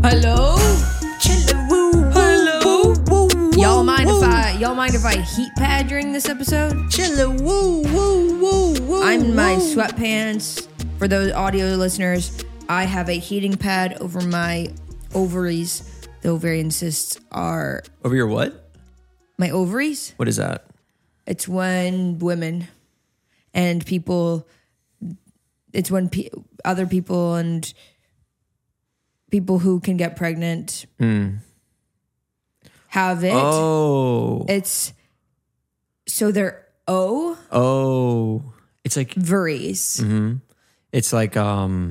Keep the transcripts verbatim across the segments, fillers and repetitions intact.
Hello? Chilla-woo, hello. Woo, woo, Y'all mind woo. if I y'all mind if I heat pad during this episode? Chilla-woo, woo, woo, woo. I'm in my woo. sweatpants. For those audio listeners, I have a heating pad over my ovaries. The ovarian cysts are Over your what? my ovaries. What is that? It's when women and people, it's when pe- other people and people who can get pregnant have it. Oh. It's, so they're O Oh. It's like ovaries. it's like um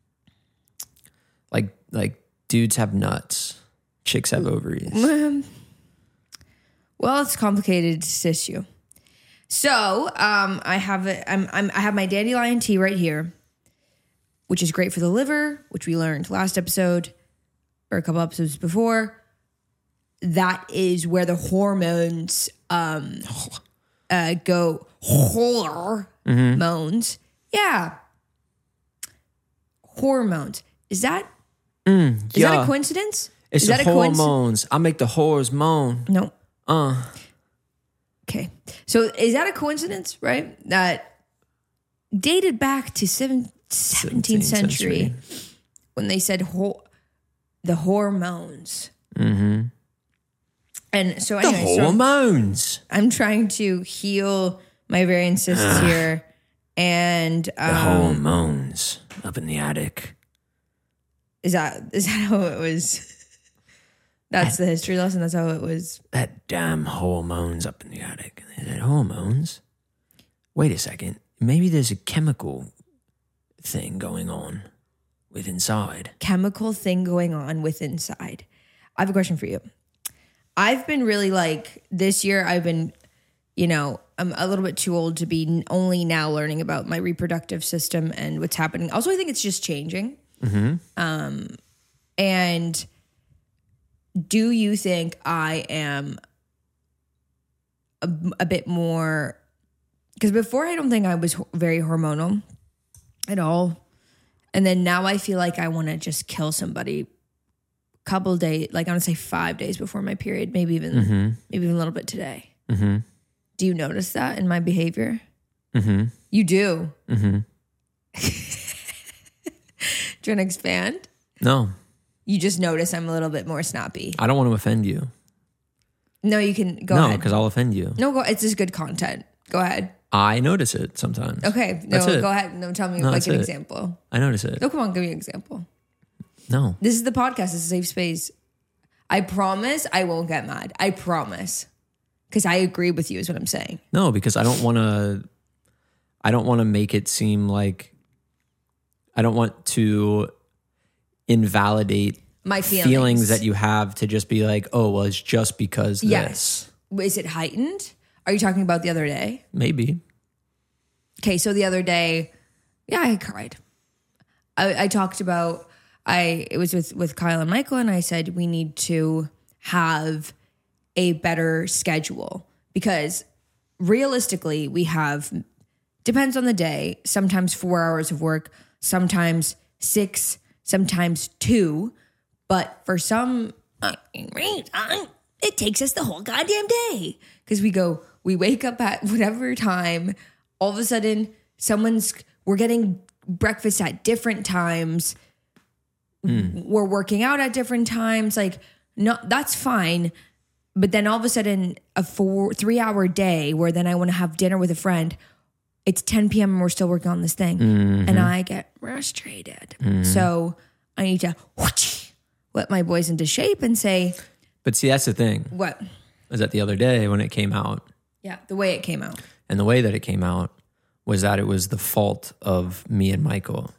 like like dudes have nuts. Chicks have ovaries. Well, it's complicated tissue. So, um, I have it. I'm, I'm, I have my dandelion tea right here, which is great for the liver, which we learned last episode or a couple episodes before. That is where the hormones um, uh, go. Hormones, yeah, hormones. Is that is yeah. that a coincidence? It's is the that a coincidence? hormones. I make the whores moan. No. Uh. Okay. So is that a coincidence, right? That dated back to seven, seventeenth century, when they said ho- the hormones. Mm-hmm. And so The anyway, so hormones. I'm trying to heal my ovarian cysts here. And The um, hormones up in the attic. is that is that how it was? That's the history lesson. That's how it was. That damn hormones up in the attic. Is it hormones? Wait a second. Maybe there's a chemical thing going on with inside. Chemical thing going on with inside. I have a question for you. I've been really like this year I've been, you know, I'm a little bit too old to be only now learning about my reproductive system and what's happening. Also, I think it's just changing. Mm-hmm. Um, and do you think I am a, a bit more, because before I don't think I was very hormonal at all. And then now I feel like I want to just kill somebody couple days, like I want to say five days before my period, maybe even Mm-hmm. maybe even a little bit today. Mm-hmm. Do you notice that in my behavior? Mm-hmm. You do. Mm-hmm. Do you want to expand? No, You just notice I'm a little bit more snappy. I don't want to offend you. No, you can go no, ahead. because I'll offend you. No, go. It's just good content. Go ahead. I notice it sometimes. Okay. No, That's it. go ahead. No, tell me No, like that's an it. example. I notice it. No, come on, give me an example. No. This is the podcast. It's a safe space. I promise I won't get mad. I promise. Because I agree with you is what I'm saying. No, because I don't want to, I don't want to make it seem like, I don't want to invalidate My feelings. feelings that you have to just be like, oh, well, it's just because this. Yes. Is it heightened? Are you talking about the other day? Maybe. Okay, so the other day, yeah, I cried. I, I talked about, I it was with, with Kyle and Michael, and I said we need to have a better schedule because realistically, we have, depends on the day, sometimes four hours of work, sometimes six, sometimes two, but for some reason, it takes us the whole goddamn day because we go, we wake up at whatever time, all of a sudden someone's, we're getting breakfast at different times. Mm. We're working out at different times. Like, no, that's fine. But then all of a sudden a four, three hour day where then I want to have dinner with a friend, it's ten p.m. and we're still working on this thing. Mm-hmm. And I get frustrated. Mm. So I need to whoosh, let my boys into shape and say, But see, that's the thing. What? Is that the other day when it came out, Yeah, the way it came out. and the way that it came out was that it was the fault of me and Michael.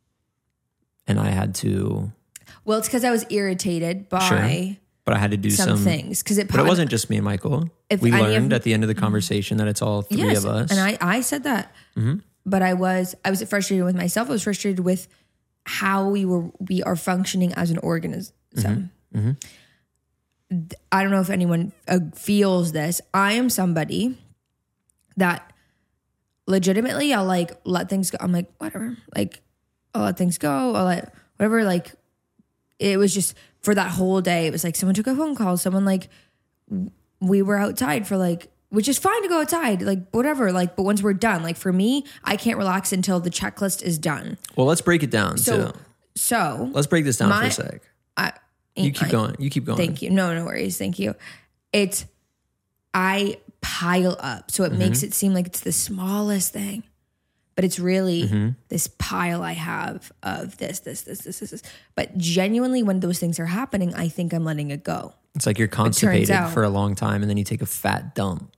And I had to, Well, it's because I was irritated by Sure. but I had to do some, some, things. Because it, But it wasn't just me and Michael. If We any learned of- at the end of the conversation that it's all three yes, of us. and I, I said that. Mm-hmm. But I was I was frustrated with myself. I was frustrated with how we were we are functioning as an organism. Mm-hmm. Mm-hmm. I don't know if anyone uh, feels this. I am somebody that legitimately I'll like let things go. I'm like, whatever. Like, I'll let things go. I'll let whatever. Like, it was just for that whole day. It was like someone took a phone call. Someone like we were outside for like, which is fine to go outside, like whatever. Like, but once we're done, like for me, I can't relax until the checklist is done. Well, let's break it down. So, too. so let's break this down my, for a sec. I, You keep I, going. You keep going. Thank you. No, no worries. Thank you. It's I pile up, so it mm-hmm. makes it seem like it's the smallest thing. But it's really mm-hmm. this pile I have of this, this, this, this, this, this. But genuinely, when those things are happening, I think I'm letting it go. It's like you're constipated out, for a long time and then you take a fat dump.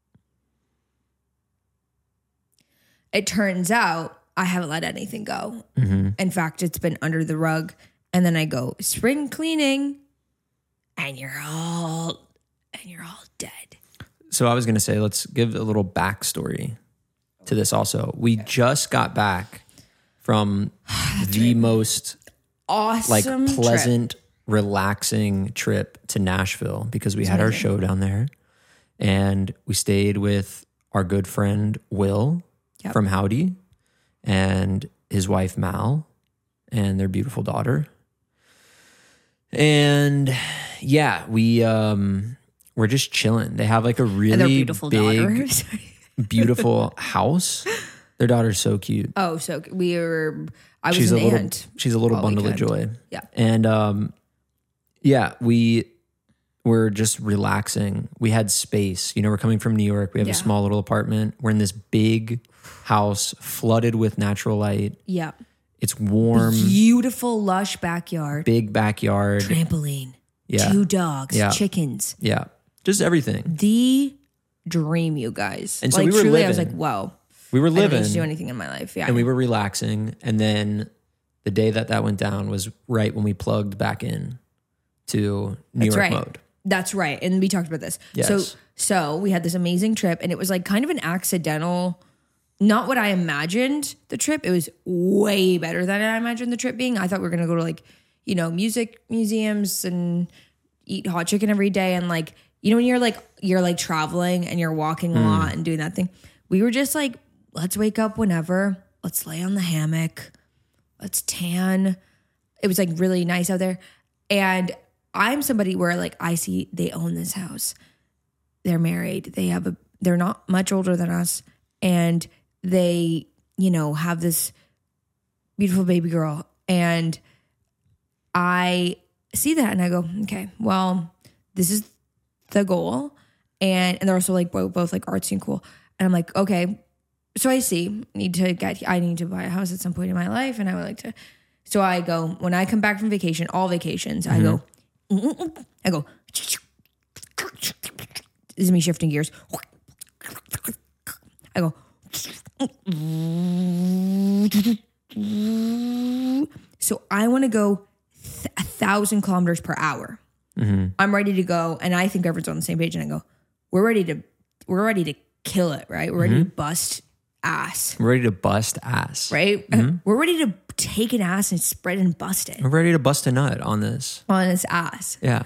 It turns out I haven't let anything go. Mm-hmm. In fact, it's been under the rug. And then I go spring cleaning and you're all, and you're all dead. So I was going to say, let's give a little backstory to this also. We just got back from the most awesome, like pleasant, trip. relaxing trip to Nashville because we That's had amazing. Our show down there and we stayed with our good friend Will yep. from Howdy and his wife Mal and their beautiful daughter. And yeah, we um we're just chilling. They have like a really beautiful big, beautiful house. Their daughter's so cute. Oh, so we were. I was she's an a little. aunt She's a little bundle of joy. Yeah, and um, yeah, we were just relaxing. We had space. You know, we're coming from New York. We have yeah. a small little apartment. We're in this big house flooded with natural light. Yeah. It's warm. Beautiful, lush backyard. Big backyard. Trampoline. Yeah. Two dogs. Yeah. Chickens. Yeah. Just everything. The dream, you guys. And so like, we were truly, living. I was like, whoa. We were living. I didn't need to do anything in my life. Yeah. And we were relaxing. And then the day that that went down was right when we plugged back in to New That's York right. mode. That's right. And we talked about this. Yes. So, so we had this amazing trip and it was like kind of an accidental, not what I imagined the trip. It was way better than I imagined the trip being. I thought we were going to go to like, you know, music museums and eat hot chicken every day. And like, you know, when you're like, you're like traveling and you're walking a mm. lot and doing that thing. We were just like, let's wake up whenever. Let's lay on the hammock. Let's tan. It was like really nice out there. And I'm somebody where like I see they own this house. They're married. They have a, they're not much older than us. And they, you know, have this beautiful baby girl. And I see that and I go, okay, well, this is the goal. And and they're also like both, both like artsy and cool. And I'm like, okay, so I see, need to get, I need to buy a house at some point in my life. And I would like to, so I go, when I come back from vacation, all vacations, mm-hmm. I go, mm-mm-mm. I go, this is me shifting gears. I go, so I want to go th- a thousand kilometers per hour. Mm-hmm. I'm ready to go. And I think everyone's on the same page. And I go, we're ready to, we're ready to kill it, right? We're ready mm-hmm. to bust ass. We're ready to bust ass. Right? Mm-hmm. We're ready to take an ass and spread and bust it. We're ready to bust a nut on this. On this ass. Yeah.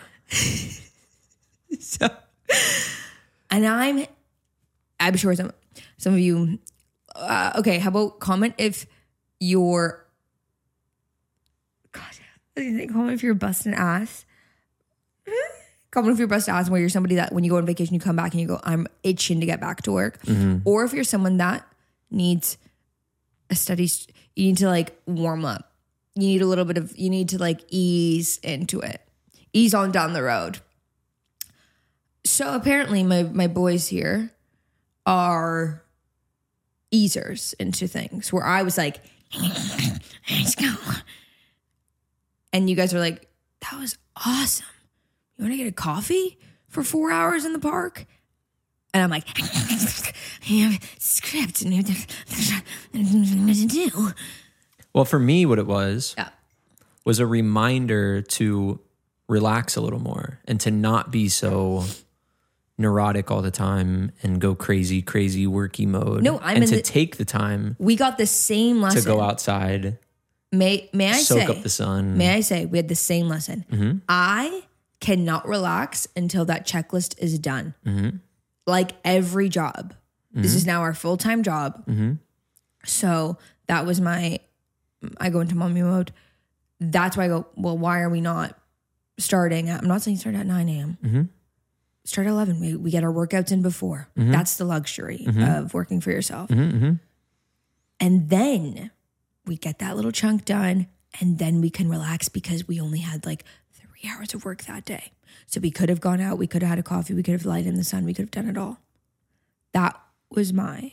So, and I'm, I'm sure some, some of you, uh, okay, how about comment if you're, God, I was gonna say, comment if you're busting ass. Comment if you're busting ass where you're somebody that when you go on vacation, you come back and you go, I'm itching to get back to work. Mm-hmm. Or if you're someone that needs a study, you need to like warm up. You need a little bit of, you need to like ease into it. Ease on down the road. So apparently my, my boys here are easers into things where I was like, let's go. And you guys are like, that was awesome. You want to get a coffee for four hours in the park? And I'm like, I have a script and what to do. Well, for me, what it was yeah. was a reminder to relax a little more and to not be so neurotic all the time and go crazy, crazy worky mode. No, I'm and in to the, take the time. We got the same lesson to go outside. May may I soak say? Soak up the sun. May I say we had the same lesson? Mm-hmm. I cannot relax until that checklist is done. Mm-hmm. Like every job. Mm-hmm. This is now our full-time job. Mm-hmm. So that was my, I go into mommy mode. that's why I go, well, why are we not starting at, I'm not saying start at nine a.m. Mm-hmm. Start at eleven. We, we get our workouts in before. Mm-hmm. That's the luxury mm-hmm. of working for yourself. Mm-hmm, mm-hmm. And then we get that little chunk done, and then we can relax because we only had like three hours of work that day. So we could have gone out, we could have had a coffee, we could have lied in the sun, we could have done it all. That was my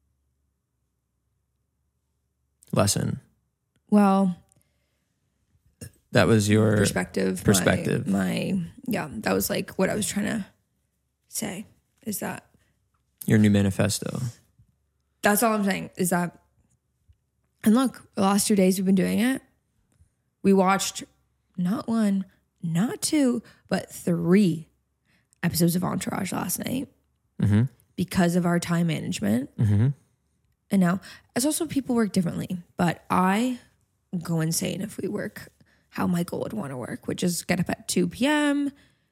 lesson. Well, that was your perspective. Perspective. My, my yeah, that was like what I was trying to say. Is that your new manifesto? That's all I'm saying. Is that, and look, the last two days we've been doing it. We watched not one, not two, but three episodes of Entourage last night mm-hmm. because of our time management. Mm-hmm. And now, as also people work differently, but I go insane if we work how Michael would want to work, which is get up at two p.m.,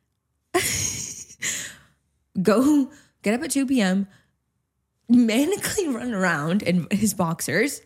go get up at two p.m., manically run around in his boxers,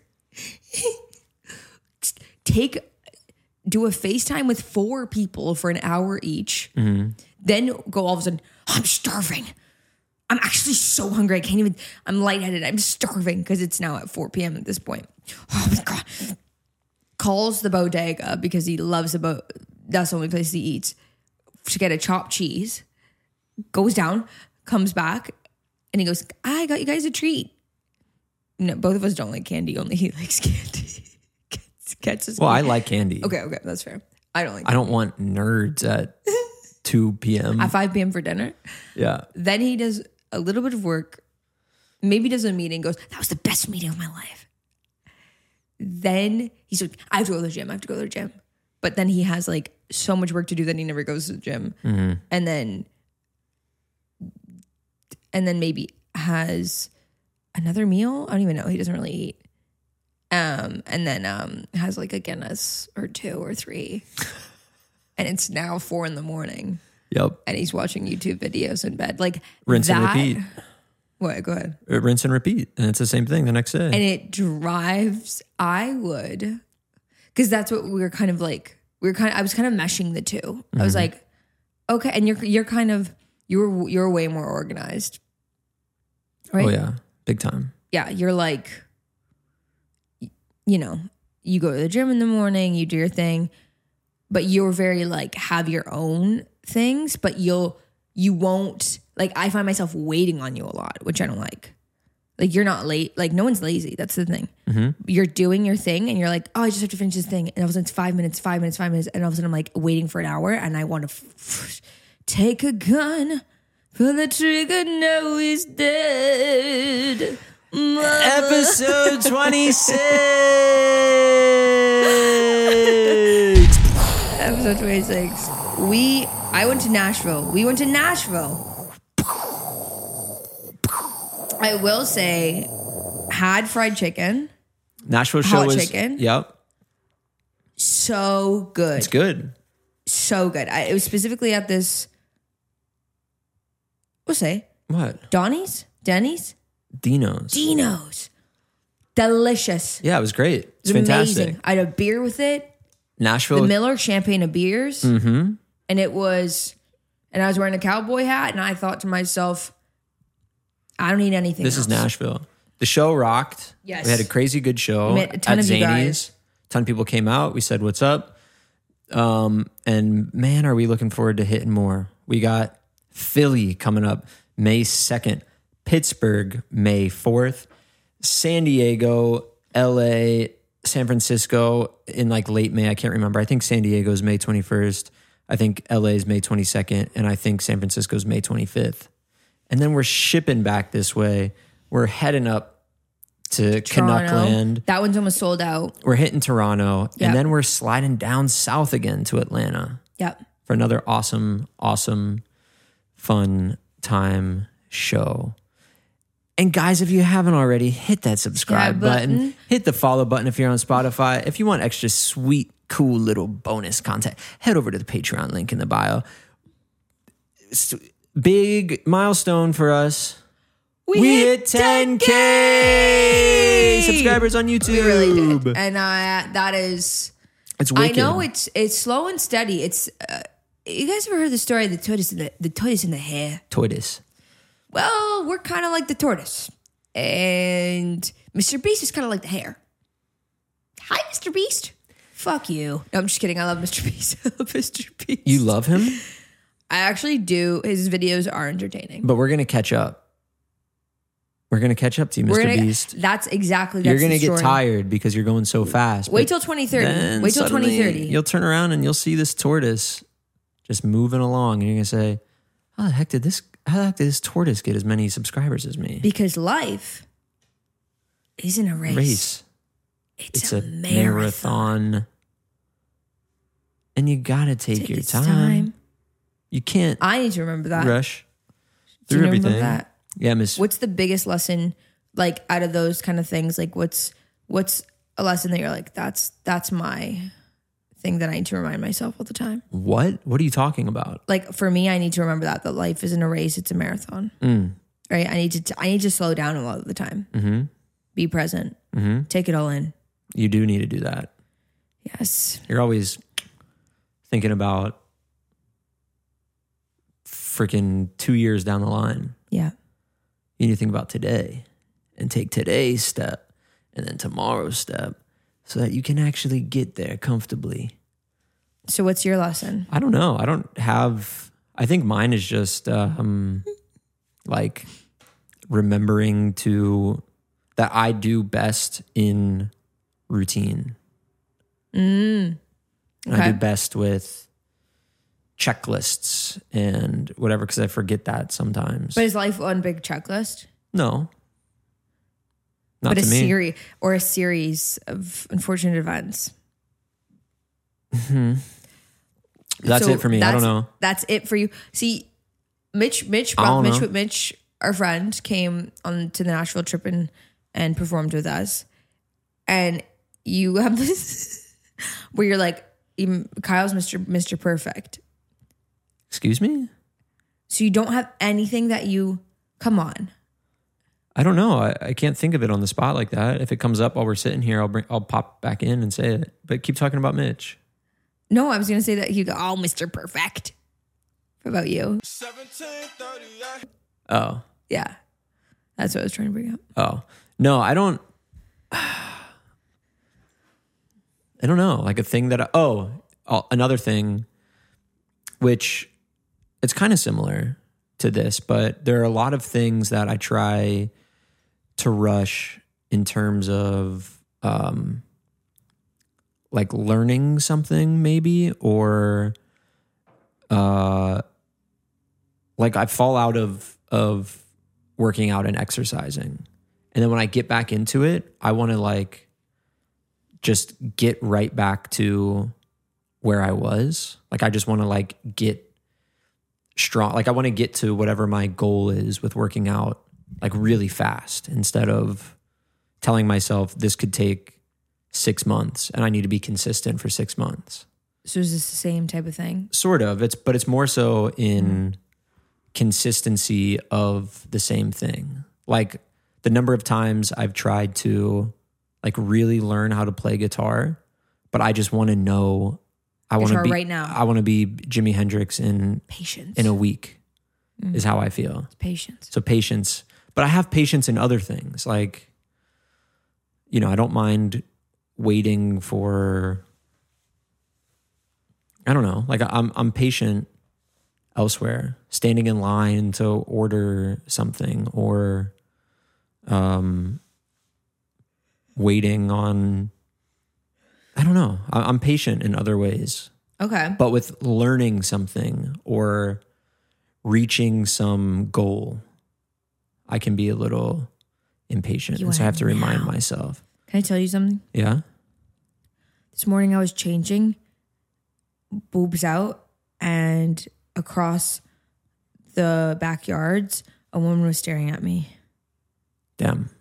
take, do a FaceTime with four people for an hour each, mm-hmm. then go all of a sudden, oh, I'm starving. I'm actually so hungry. I can't even, I'm lightheaded. I'm starving because it's now at four p.m. at this point. Oh my God. Calls the bodega because he loves the bo- that's the only place he eats, to get a chopped cheese, goes down, comes back, and he goes, I got you guys a treat. No, both of us don't like candy. Only he likes candy. gets, gets his well, candy. I like candy. Okay, okay, that's fair. I don't like I don't want nerds at two p.m. At five p.m. for dinner. Yeah. Then he does a little bit of work, maybe does a meeting, goes, that was the best meeting of my life. Then he's like, I have to go to the gym. I have to go to the gym. But then he has like so much work to do that he never goes to the gym. Mm-hmm. And then, and then maybe has another meal. I don't even know. He doesn't really eat. Um, and then um, has like a Guinness or two or three. And it's now four in the morning. Yep. And he's watching YouTube videos in bed. Like rinse that, and repeat. What? Go ahead. Rinse and repeat. And it's the same thing the next day. And it drives, I would, because that's what we were kind of like, we were kind of, I was kind of meshing the two. Mm-hmm. I was like, okay. And you're, you're kind of, you're, you're way more organized. Right? Oh yeah. Big time. Yeah. You're like, you know, you go to the gym in the morning, you do your thing, but you're very like, have your own things, but you'll, you won't, like, I find myself waiting on you a lot, which I don't like. Like, you're not late. Like, no one's lazy. That's the thing. Mm-hmm. You're doing your thing and you're like, oh, I just have to finish this thing. And all of a sudden it's five minutes, five minutes, five minutes. And all of a sudden I'm like waiting for an hour and I want to f- f- take a gun, pull the trigger, no, he's dead. Mama. Episode twenty-six. Episode twenty-six. We, I went to Nashville. We went to Nashville. I will say, had fried chicken. Nashville show hot was chicken. Yep. So good. It's good. So good. I, it was specifically at this. We'll say What? Donnie's, Denny's, Dino's. Dino's. Delicious. Yeah, it was great. It's It was fantastic. amazing. I had a beer with it. Nashville. The Miller Champagne of beers. Mm-hmm. And it was, and I was wearing a cowboy hat, and I thought to myself, I don't need anything This else. is Nashville. The show rocked. Yes. We had a crazy good show We met a ton at of you Zany's. guys. A ton of people came out. We said, what's up? Um, and man, are we looking forward to hitting more. We got Philly coming up May second, Pittsburgh May fourth, San Diego, L A, San Francisco in like late May. I can't remember. I think San Diego's May twenty-first. I think L A's May twenty-second. And I think San Francisco's May twenty-fifth. And then we're shipping back this way. We're heading up to Toronto. Canuckland. That one's almost sold out. We're hitting Toronto. Yep. And then we're sliding down south again to Atlanta Yep. for another awesome, awesome, fun time show. And guys, if you haven't already, hit that subscribe Yeah, button. button. Hit the follow button if you're on Spotify. If you want extra sweet, cool little bonus content, head over to the Patreon link in the bio. Big milestone for us. We, We hit hit ten K subscribers on YouTube. We really did. And uh, that is, It's wicked. I know it's it's slow and steady. It's uh, you guys ever heard the story of the tortoise and the, the tortoise and the hare? Tortoise. Well, we're kind of like the tortoise, and Mister Beast is kind of like the hare. Hi, Mister Beast. Fuck you. No, I'm just kidding. I love Mister Beast. I love Mister Beast. You love him? I actually do. His videos are entertaining. But we're going to catch up. We're going to catch up to you, Mister Gonna, Beast. That's exactly that's You're going to the get story. tired because you're going so fast. Wait till twenty thirty. Then Wait till suddenly twenty thirty. You'll turn around and you'll see this tortoise just moving along. And you're going to say, how the heck did this, how the heck did this tortoise get as many subscribers as me? Because life isn't a race. Race. It's, It's a, a marathon. marathon. And you got to take, Take your its time. time. You can't I need to remember that. rush Do you through remember everything. that? Yeah, Miss. What's the biggest lesson, like out of those kind of things? Like, what's what's a lesson that you're like, that's that's my thing that I need to remind myself all the time. What? What are you talking about? Like for me, I need to remember that that life isn't a race; it's a marathon. Mm. Right? I need to I need to slow down a lot of the time. Mm-hmm. Be present. Mm-hmm. Take it all in. You do need to do that. Yes. You're always thinking about freaking two years down the line. Yeah. You need to think about today and take today's step and then tomorrow's step so that you can actually get there comfortably. So, what's your lesson? I don't know. I don't have, I think mine is just um, like remembering to, that I do best in routine. Mm. Okay. I do best with checklists and whatever because I forget that sometimes. But is life one big checklist? No. Not but to a me. series or a series of unfortunate events. Mm-hmm. That's So it for me. I don't know. That's it for you. See, Mitch, Mitch, I don't Mitch, know. with Mitch, our friend, came on to the Nashville trip and, and performed with us. And you have this where you're like, even Kyle's Mister Mister Perfect. Excuse me? So you don't have anything that you, come on. I don't know. I, I can't think of it on the spot like that. If it comes up while we're sitting here, I'll bring, I'll pop back in and say it. But keep talking about Mitch. No, I was going to say that you go, oh, Mister Perfect. What about you? Oh. Yeah. That's what I was trying to bring up. Oh. No, I don't. I don't know. Like a thing that, I, oh, oh, another thing, which it's kind of similar to this, but there are a lot of things that I try to rush in terms of um, like learning something maybe, or uh, like I fall out of, of working out and exercising. And then when I get back into it, I want to like just get right back to where I was. Like I just want to like get strong. Like I want to get to whatever my goal is with working out like really fast instead of telling myself this could take six months and I need to be consistent for six months. So is this the same type of thing? Sort of. It's, but it's more so in consistency of the same thing. Like the number of times I've tried to like really learn how to play guitar, but I just want to know. I want to be right now. I want to be Jimi Hendrix in Patience. in a week Mm. is how I feel. It's patience. So patience, but I have patience in other things. Like, you know, I don't mind waiting for. I don't know. Like I'm I'm patient elsewhere, standing in line to order something, or um. waiting on, I don't know. I- I'm patient in other ways, Okay. but with learning something or reaching some goal, I can be a little impatient. You And so I have to want it remind now. myself. Can I tell you something? Yeah. This morning I was changing, boobs out, and across the backyards, a woman was staring at me. Damn.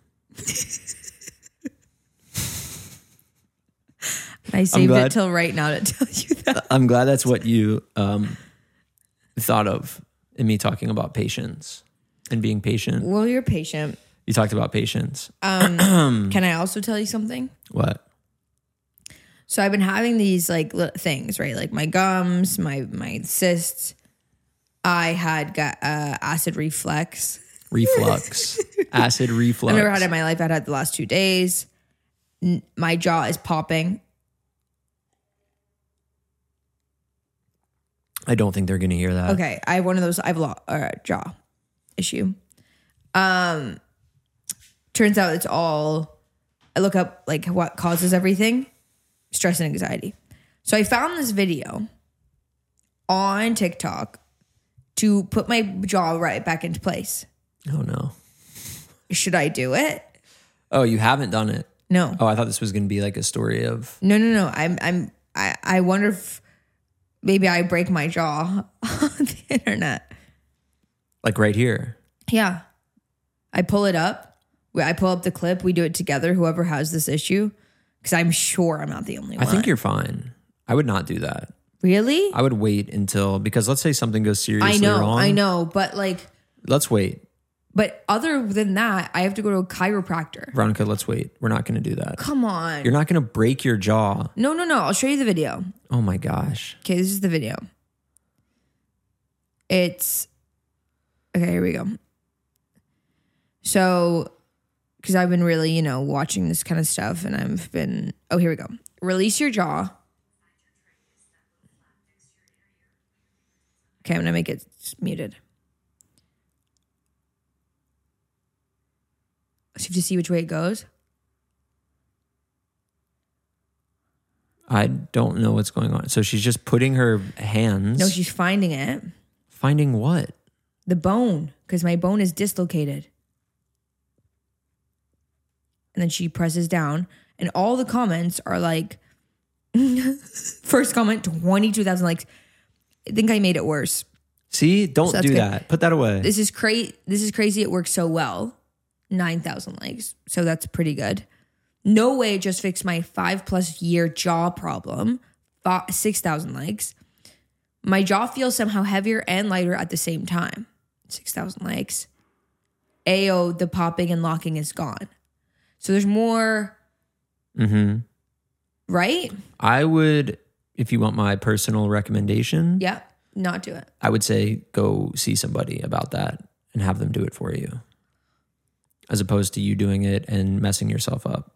I saved glad- it till right now to tell you that. I'm glad that's what you um, thought of in me talking about patience and being patient. Well, you're patient. You talked about patience. Um, can I also tell you something? What? So I've been having these like li- things, right? Like my gums, my my cysts. I had got uh, acid reflux. Reflux. Acid reflux. I've never had it in my life. I've had it the last two days. N- my jaw is popping. I don't think they're going to hear that. Okay, I have one of those. I have a lot, uh, jaw issue. Um, turns out it's all. I look up like what causes everything, stress and anxiety. So I found this video on TikTok to put my jaw right back into place. Oh no! Should I do it? Oh, you haven't done it? No. Oh, I thought this was going to be like a story of. No, no, no. I'm. I'm. I. I wonder if maybe I break my jaw on the internet. Like right here. Yeah. I pull it up. I pull up the clip. We do it together, whoever has this issue. Because I'm sure I'm not the only one. I think you're fine. I would not do that. Really? I would wait until, because let's say something goes seriously I know, wrong. I know. But like, Let's wait. but other than that, I have to go to a chiropractor. Veronica, let's wait. We're not going to do that. Come on. You're not going to break your jaw. No, no, no. I'll show you the video. Oh my gosh. Okay, this is the video. It's, okay, here we go. So, because I've been really, you know, watching this kind of stuff and I've been, oh, here we go. Release your jaw. Okay, I'm going to make it muted. So you have to see which way it goes. I don't know what's going on. So she's just putting her hands. No, she's finding it. Finding what? The bone, because my bone is dislocated. And then she presses down, and all the comments are like, first comment, twenty-two thousand likes. I think I made it worse. See, don't So that's do good. that. Put that away. This is crazy. This is crazy. It works so well. nine thousand likes. So that's pretty good. No way it just fixed my five plus year jaw problem. Five, six thousand likes. My jaw feels somehow heavier and lighter at the same time. six thousand likes. Ayo, the popping and locking is gone. So there's more. Mm-hmm. Right? I would, if you want my personal recommendation, Yeah. Not do it. I would say go see somebody about that and have them do it for you, as opposed to you doing it and messing yourself up.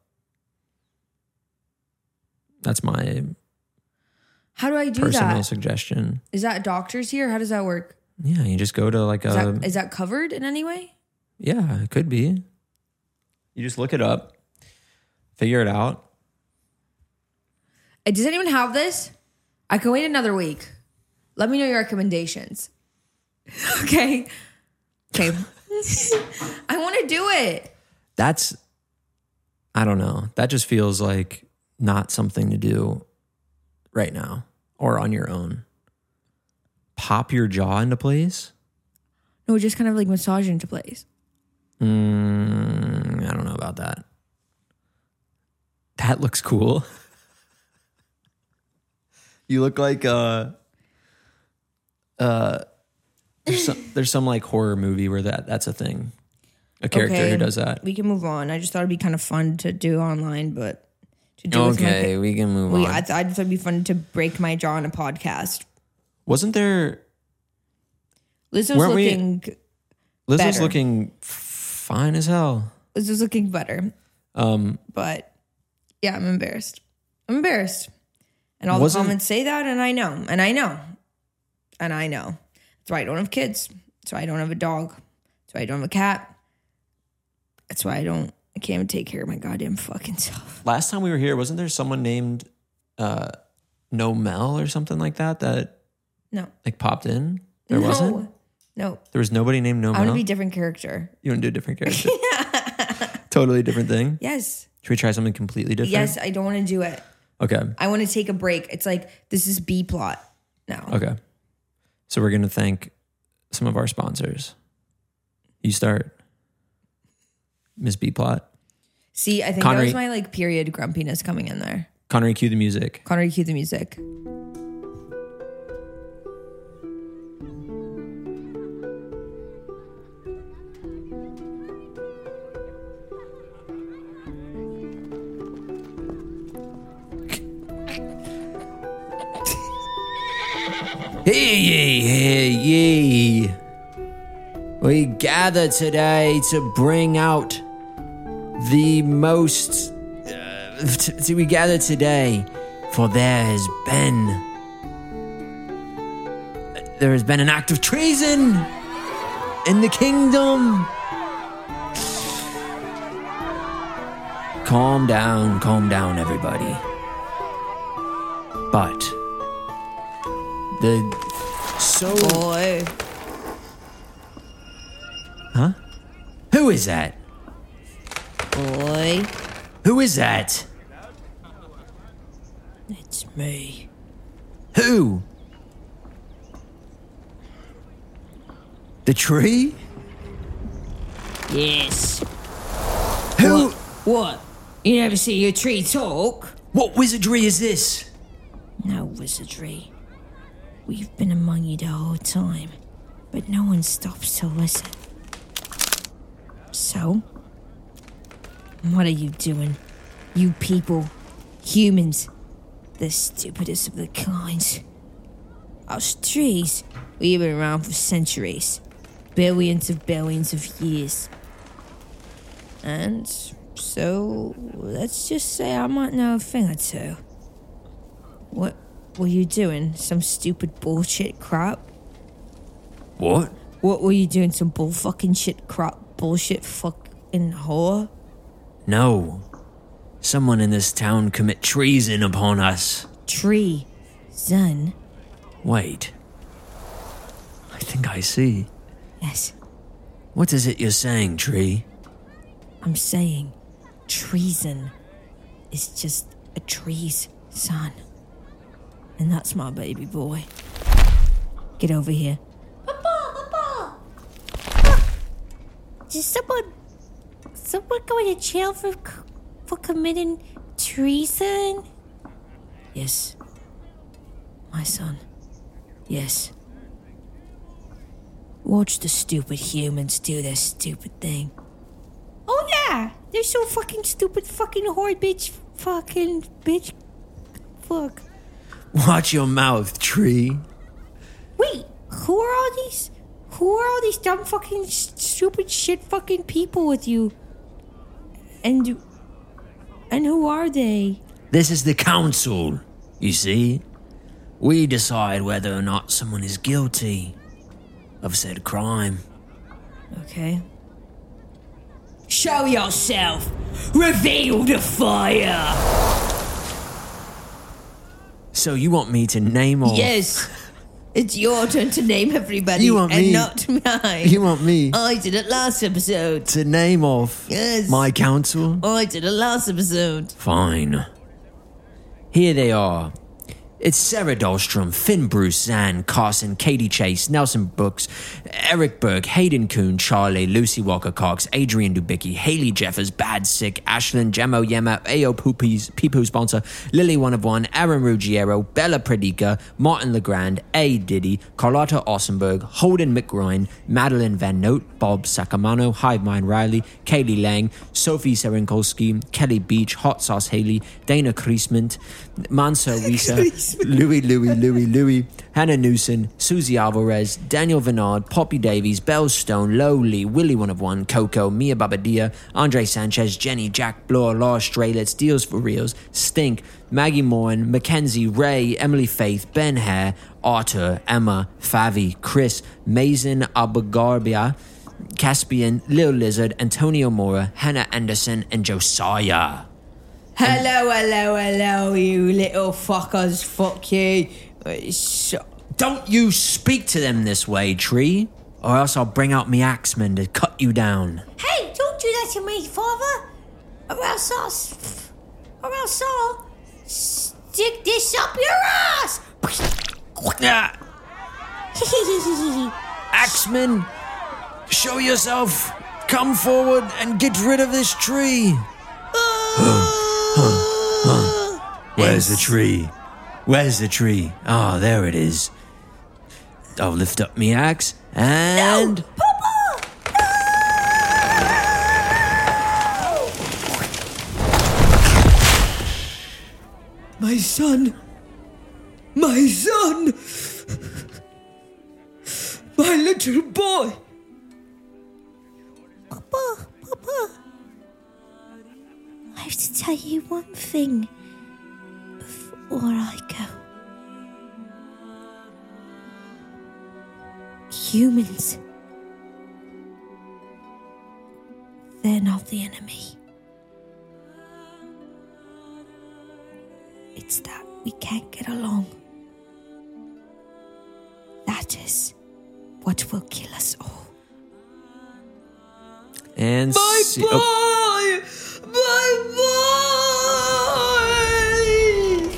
That's my How do I do personal that? suggestion. Is that doctors here? How does that work? Yeah, you just go to like Is a. that, is that covered in any way? Yeah, it could be. You just look it up, figure it out. Uh, Does anyone have this? I can wait another week. Let me know your recommendations. Okay. Okay. I want to do it. That's, I don't know. That just feels like not something to do right now or on your own. Pop your jaw into place? No, just kind of like massage into place. Mm, I don't know about that. That looks cool. You look like uh uh there's some, there's some like horror movie where that that's a thing. A character Okay, who does that. We can move on. I just thought it'd be kind of fun to do online, but to do with my Okay, pa- we can move we, on. I, th- I thought it'd be fun to break my jaw on a podcast. Wasn't there Liz was Weren't we- looking. Liz was Better. looking fine as hell. Liz was looking better, Um but yeah, I'm embarrassed. I'm embarrassed, and all Wasn't- the comments say that, and I know, and I know, and I know. That's why I don't have kids. That's why I don't have a dog. That's why I don't have a cat. That's why I don't. I can't even take care of my goddamn fucking self. last time we were here, wasn't there someone named uh No Mel or something like that that No, like popped in? There no, wasn't? no. There was nobody named No I want Mel? to be a different character. You want to do a different character? Totally different thing? Yes, Should we try something completely different? yes. I don't want to do it. Okay. I want to take a break. It's like this is B plot now. Okay. So we're going to thank some of our sponsors. You start. Miss B Plot. See, I think Connery- that was my like period grumpiness coming in there. Connery, cue the music. Connery, cue the music. Hear ye, hear ye. We gather today to bring out the most... Uh, t- t- we gather today, for there has been... There has been an act of treason in the kingdom. Calm down, calm down, everybody. But... The... So... Boy. Huh? Who is that? Boy. Who is that? It's me. Who? The tree? Yes. Who? What? What? You never see your tree talk? What wizardry is this? No wizardry. We've been among you the whole time, but no one stops to listen. So? What are you doing? You people, humans, the stupidest of the kinds. Us trees, we've been around for centuries, billions of billions of years. And so, let's just say I might know a thing or two. What were you doing? Some stupid bullshit crap? What? What were you doing? Some bull fucking shit crap bullshit fucking whore? No. Someone in this town commit treason upon us. Tree. Son. Wait. I think I see. Yes. What is it you're saying, Tree? I'm saying treason is just a tree's son. And that's my baby boy. Get over here. Papa, Papa! Ah, is someone, someone going to jail for, for committing treason? Yes. My son. Yes. Watch the stupid humans do their stupid thing. Oh yeah! They're so fucking stupid, fucking whore bitch, fucking bitch. Fuck. Watch your mouth, Tree. Wait, who are all these? Who are all these dumb fucking stupid shit fucking people with you? And and who are they? This is the council, you see. We decide whether or not someone is guilty of said crime. Okay. Show yourself! Reveal the fire! So you want me to name off... Yes! It's your turn to name everybody, You want and me- not mine. You want me I did it last episode. to name off Yes. my council? I did it last episode. Fine. Here they are. It's Sarah Dahlstrom, Finn Bruce, Zan, Carson, Katie Chase, Nelson Brooks, Eric Berg, Hayden Kuhn, Charlie, Lucy Walker Cox, Adrian Dubicki, Haley Jeffers, Bad Sick, Ashlyn, Gemmo Yema, Ayo Poopies, Peepoo Sponsor, Lily One of One, Aaron Ruggiero, Bella Predica, Martin Legrand, A. Diddy, Carlotta Ossenberg, Holden McRoyne, Madeline Van Note, Bob Sacamano, Hive Mind Riley, Kaylee Lang, Sophie Serenkolski, Kelly Beach, Hot Sauce Haley, Dana Kriesman, Mansa Wisa, Louis, Louis, Louis, Louis, Hannah Newson, Susie Alvarez, Daniel Vinard, Poppy Davies, Belle Stone, Lowly, Willie One of One, Coco, Mia Babadia, Andre Sanchez, Jenny, Jack Bloor, Laura Strelitz, Deals for Reals, Stink, Maggie Morin, Mackenzie, Ray, Emily Faith, Ben Hare, Arthur, Emma, Favi, Chris, Mason Abagarbia, Caspian, Lil Lizard, Antonio Mora, Hannah Anderson, and Josiah. Hello, hello, hello, you little fuckers. Fuck you. Uh, So, Don't you speak to them this way, Tree, or else I'll bring out me axeman to cut you down. hey, don't do that to me, father. Or else I'll, s- or else I'll stick this up your ass. Ah, axeman, show yourself. Come forward and get rid of this tree. Where's the tree? Where's the tree? Ah, oh, there it is. I'll lift up me axe and... No, Papa! No! My son. My son. My little boy. Papa, Papa. I have to tell you one thing before I go. Humans. They're not the enemy. It's that we can't get along. That is what will kill us all. And My see- boy! oh, My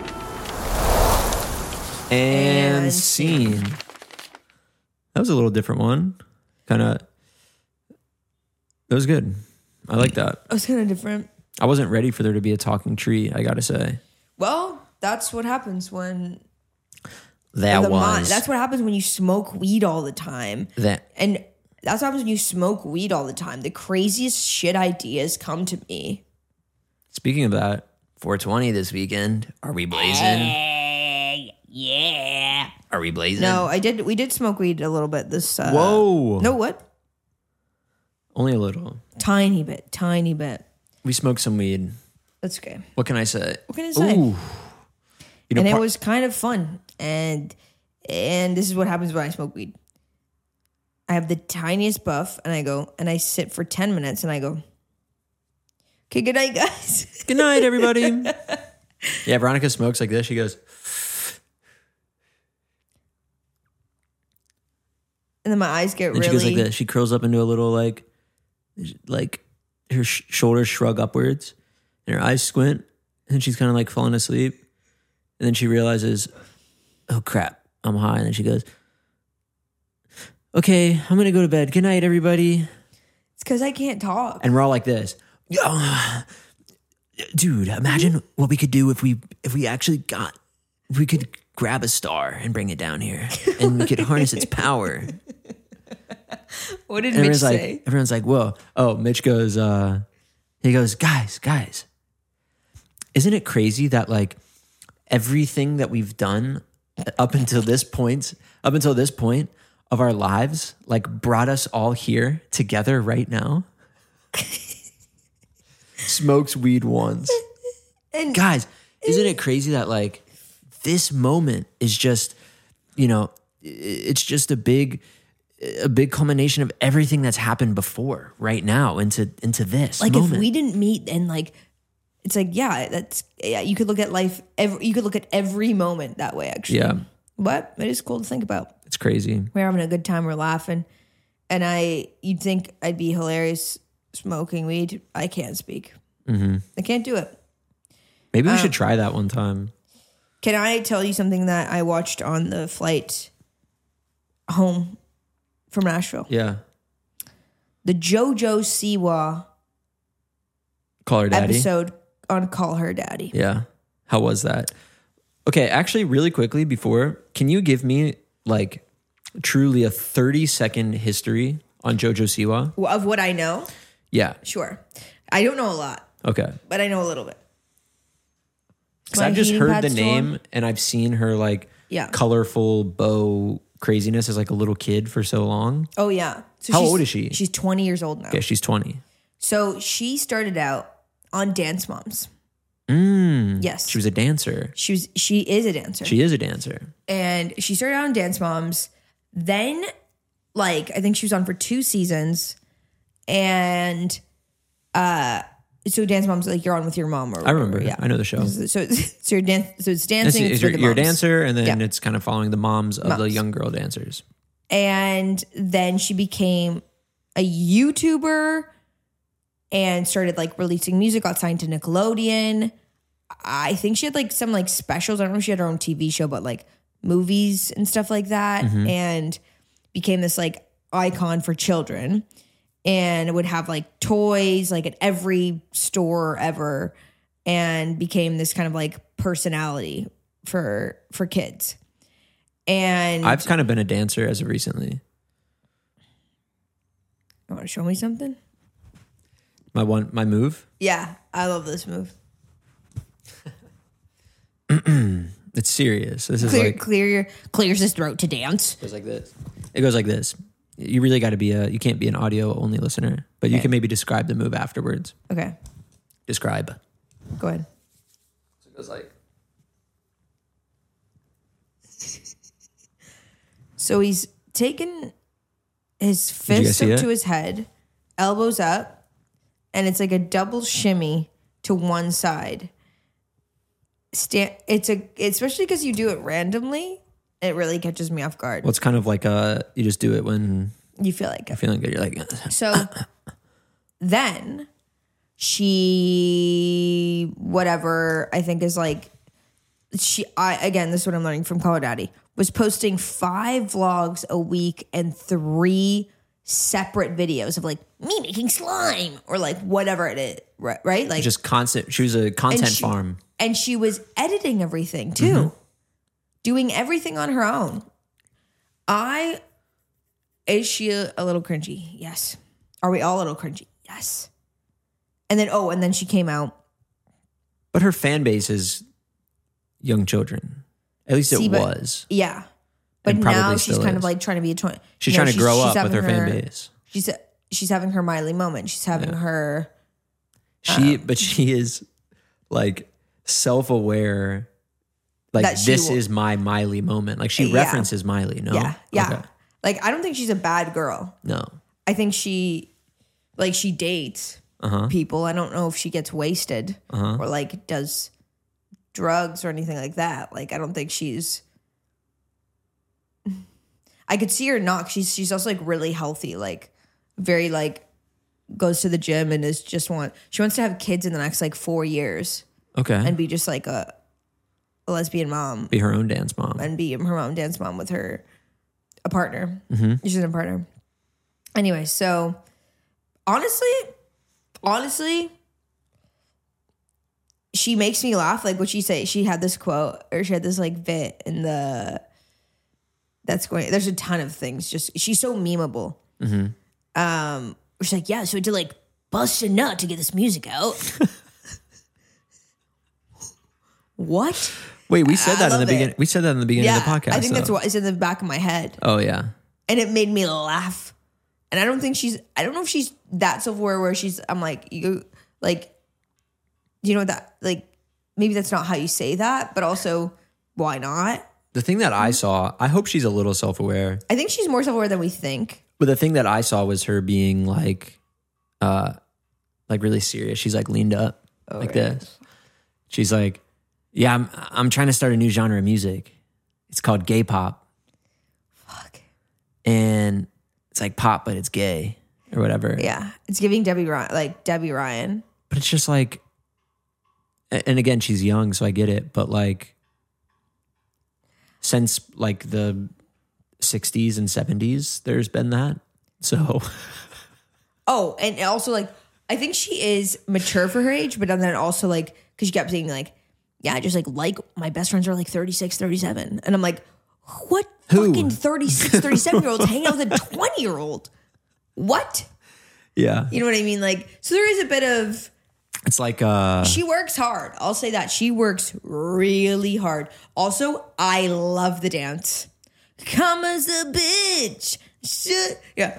boy! and, And scene. That was a little different one. Kind of. That was good. I like that. It was kind of different. I wasn't ready for there to be a talking tree, I gotta say. Well, that's what happens when That the was. mi- that's what happens when you smoke weed all the time. that. And that's what happens when you smoke weed all the time. The craziest shit ideas come to me. Speaking of that, four twenty this weekend. Are we blazing? Hey, yeah. Are we blazing? No, I did. We did smoke weed a little bit this. Uh, Whoa. No, what? Only a little. Tiny bit. Tiny bit. We smoked some weed. That's okay. What can I say? What can I say? Ooh. You know, And it par- was kind of fun. And and this is what happens when I smoke weed. I have the tiniest puff, and I go and I sit for ten minutes, and I go, "Okay, good night, guys." Good night, everybody. Yeah, Veronica smokes like this. She goes, And then my eyes get and really. she goes like this. She curls up into a little like, like her sh- shoulders shrug upwards, and her eyes squint, and she's kind of like falling asleep. And then she realizes, oh crap, I'm high. And then she goes, okay, I'm gonna go to bed. Good night, everybody. It's because I can't talk. And we're all like this. Dude, imagine what we could do if we if we actually got if we could grab a star and bring it down here and we could harness its power. What did And Mitch everyone's like say? everyone's like, whoa. Oh, Mitch goes, uh he goes, guys, guys, isn't it crazy that like everything that we've done up until this point, up until this point of our lives, like brought us all here together right now? Smokes weed once. And Guys, isn't it crazy that like this moment is just, you know, it's just a big a big culmination of everything that's happened before right now into into this like moment. if we didn't meet and like it's like yeah that's yeah you could look at life every, you could look at every moment that way actually. Yeah. But it is cool to think about. It's crazy. We're having a good time, we're laughing, and I you'd think I'd be hilarious smoking weed. I can't speak. Mm-hmm. I can't do it. Maybe we Um, should try that one time. Can I tell you something that I watched on the flight home from Nashville? Yeah. The JoJo Siwa Call her daddy. episode on Call Her Daddy. Yeah. How was that? Okay, actually, really quickly before, can you give me like truly a thirty second history on JoJo Siwa? Of what I know? Yeah. Sure. I don't know a lot, Okay. but I know a little bit. Because My I've just heating heard pad the storm? name and I've seen her like Yeah. colorful bow craziness as like a little kid for so long. Oh, yeah. So How she's- old is she? She's twenty years old now. Okay, she's twenty. So she started out on Dance Moms. Mm, Yes. She was a dancer. She was. She is a dancer. She is a dancer. and she started out on Dance Moms. Then, like, I think she was on for two seasons. And uh, so Dance Moms, like, you're on with your mom or I remember. whatever, yeah. I know the show. So, so, so you're dan- so it's That's- dancing is for you're, the you're a moms. dancer, and then Yeah. it's kind of following the moms of the Moms. young girl dancers. And then she became a YouTuber and started like releasing music, got signed to Nickelodeon. I think she had like some like specials. I don't know if she had her own T V show, but like movies and stuff like that. Mm-hmm. And became this like icon for children and would have like toys like at every store ever and became this kind of like personality for for kids. And I've kind of been a dancer as of recently. you want to show me something? My one, my move. Yeah, I love this move. It's serious. This is Clear, like clear your clears his throat to dance. goes like this. It goes like this. You really got to be a, you can't be an audio only listener, but you Okay. can maybe describe the move afterwards. Okay. Describe. Go ahead. So it goes like. So he's taken his you guys fist see up it? to his head, elbows up, and it's like a double shimmy to one side. Sta- it's a especially because you do it randomly, it really catches me off guard. Well, it's kind of like a, you just do it when You feel like you're it. feeling good. You're like, So then she, whatever, I think is like, she, I, again, this is what I'm learning from Call Her Daddy, was posting five vlogs a week and three separate videos of like me making slime or like whatever it is, right? right? Like just constant. She was a content she- farm. And she was editing everything too, Mm-hmm. doing everything on her own. I, is she a, a little cringy? Yes. Are we all a little cringy? Yes. And then, oh, and then she came out. But her fan base is young children. At least it See, but- was. Yeah. But And probably now she's still kind is. of like trying to be a twenty. She's you know, trying to grow up with having her fan base. She's she's having her Miley moment. She's having her. She, Um, but she is like self-aware. Like That she this will- is my Miley moment. Like she Yeah. references Miley. No, Yeah. Yeah. Okay. Like, I don't think she's a bad girl. No. I think she, like, she dates Uh-huh. people. I don't know if she gets wasted Uh-huh. or like does drugs or anything like that. Like, I don't think she's. I could see her not. She's she's also like really healthy, like very like goes to the gym and is just want. She wants to have kids in the next like four years Okay. and be just like a, a lesbian mom Be her own dance mom. and be her own dance mom with her a partner. Mm-hmm. She's a partner. Anyway, so honestly, honestly, she makes me laugh. Like what she say, she had this quote or she had this like bit in the that's going. There's a ton of things. Just she's so memeable. Mm-hmm. Um, she's like, yeah, so I did like bust a nut to get this music out. What? Wait, we said I that in the love beginning. it. We said that in the beginning Yeah, of the podcast. I think that's though. what is in the back of my head. Oh yeah. And it made me laugh. And I don't think she's, I don't know if she's that self-aware where she's, I'm like, you, like, you know that, like, maybe that's not how you say that, but also, why not? The thing that I saw, I hope she's a little self-aware. I think she's more self-aware than we think. But the thing that I saw was her being like, uh, like really serious. She's like leaned up Oh, like right. this. She's like, yeah, I'm, I'm trying to start a new genre of music. It's called gay pop. Fuck. And it's like pop, but it's gay or whatever. Yeah. It's giving Debbie Ryan, like Debbie Ryan. But it's just like, a- and again, she's young, so I get it. But like, since like the sixties and seventies, there's been that. So, Oh, and also like, I think she is mature for her age, but then also like, because she kept saying like, yeah, I just like, like my best friends are like thirty-six, thirty-seven. And I'm like, what Who? fucking thirty-six, thirty-seven year olds hanging out with a twenty year old? What? yeah, You know what I mean? Like, so there is a bit of, it's like, uh, she works hard. I'll say that. She works really hard. Also, I love the dance. Come as a bitch. Shit. Yeah.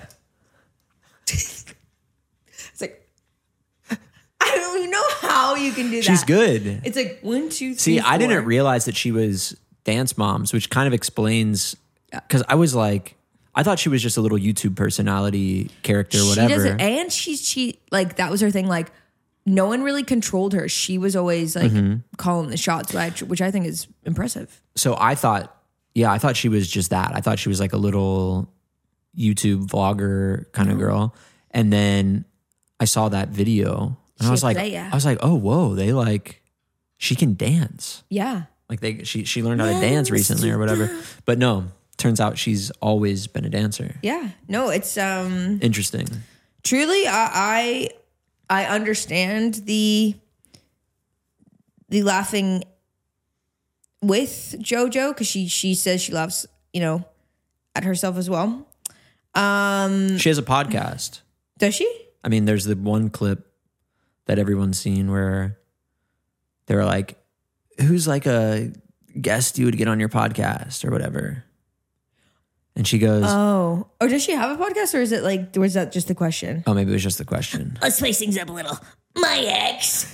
It's like, I don't even know how you can do that. she's good. It's like one, two, three, See, I four. didn't realize that she was dance moms, which kind of explains, because I was like, I thought she was just a little YouTube personality character, She whatever. doesn't, and she's she like that was her thing. Like, no one really controlled her. She was always like Mm-hmm. calling the shots, which, which I think is impressive. So I thought, yeah, I thought she was just that. I thought she was like a little YouTube vlogger kind of girl. And then I saw that video and I was like, Shit, yeah. I was like, oh, whoa, they like, she can dance. Yeah. Like they, she, she learned how to dance recently or whatever. But no, turns out she's always been a dancer. Yeah. No, it's um Interesting. truly I I, I understand the the laughing with JoJo because she she says she laughs, you know, at herself as well. Um She has a podcast. does she? I mean, there's the one clip that everyone's seen where they're like, who's like a guest you would get on your podcast or whatever. And she goes, Oh. Oh, does she have a podcast or is it like, was that just the question? oh, maybe it was just the question. Let's spice things up a little. My ex.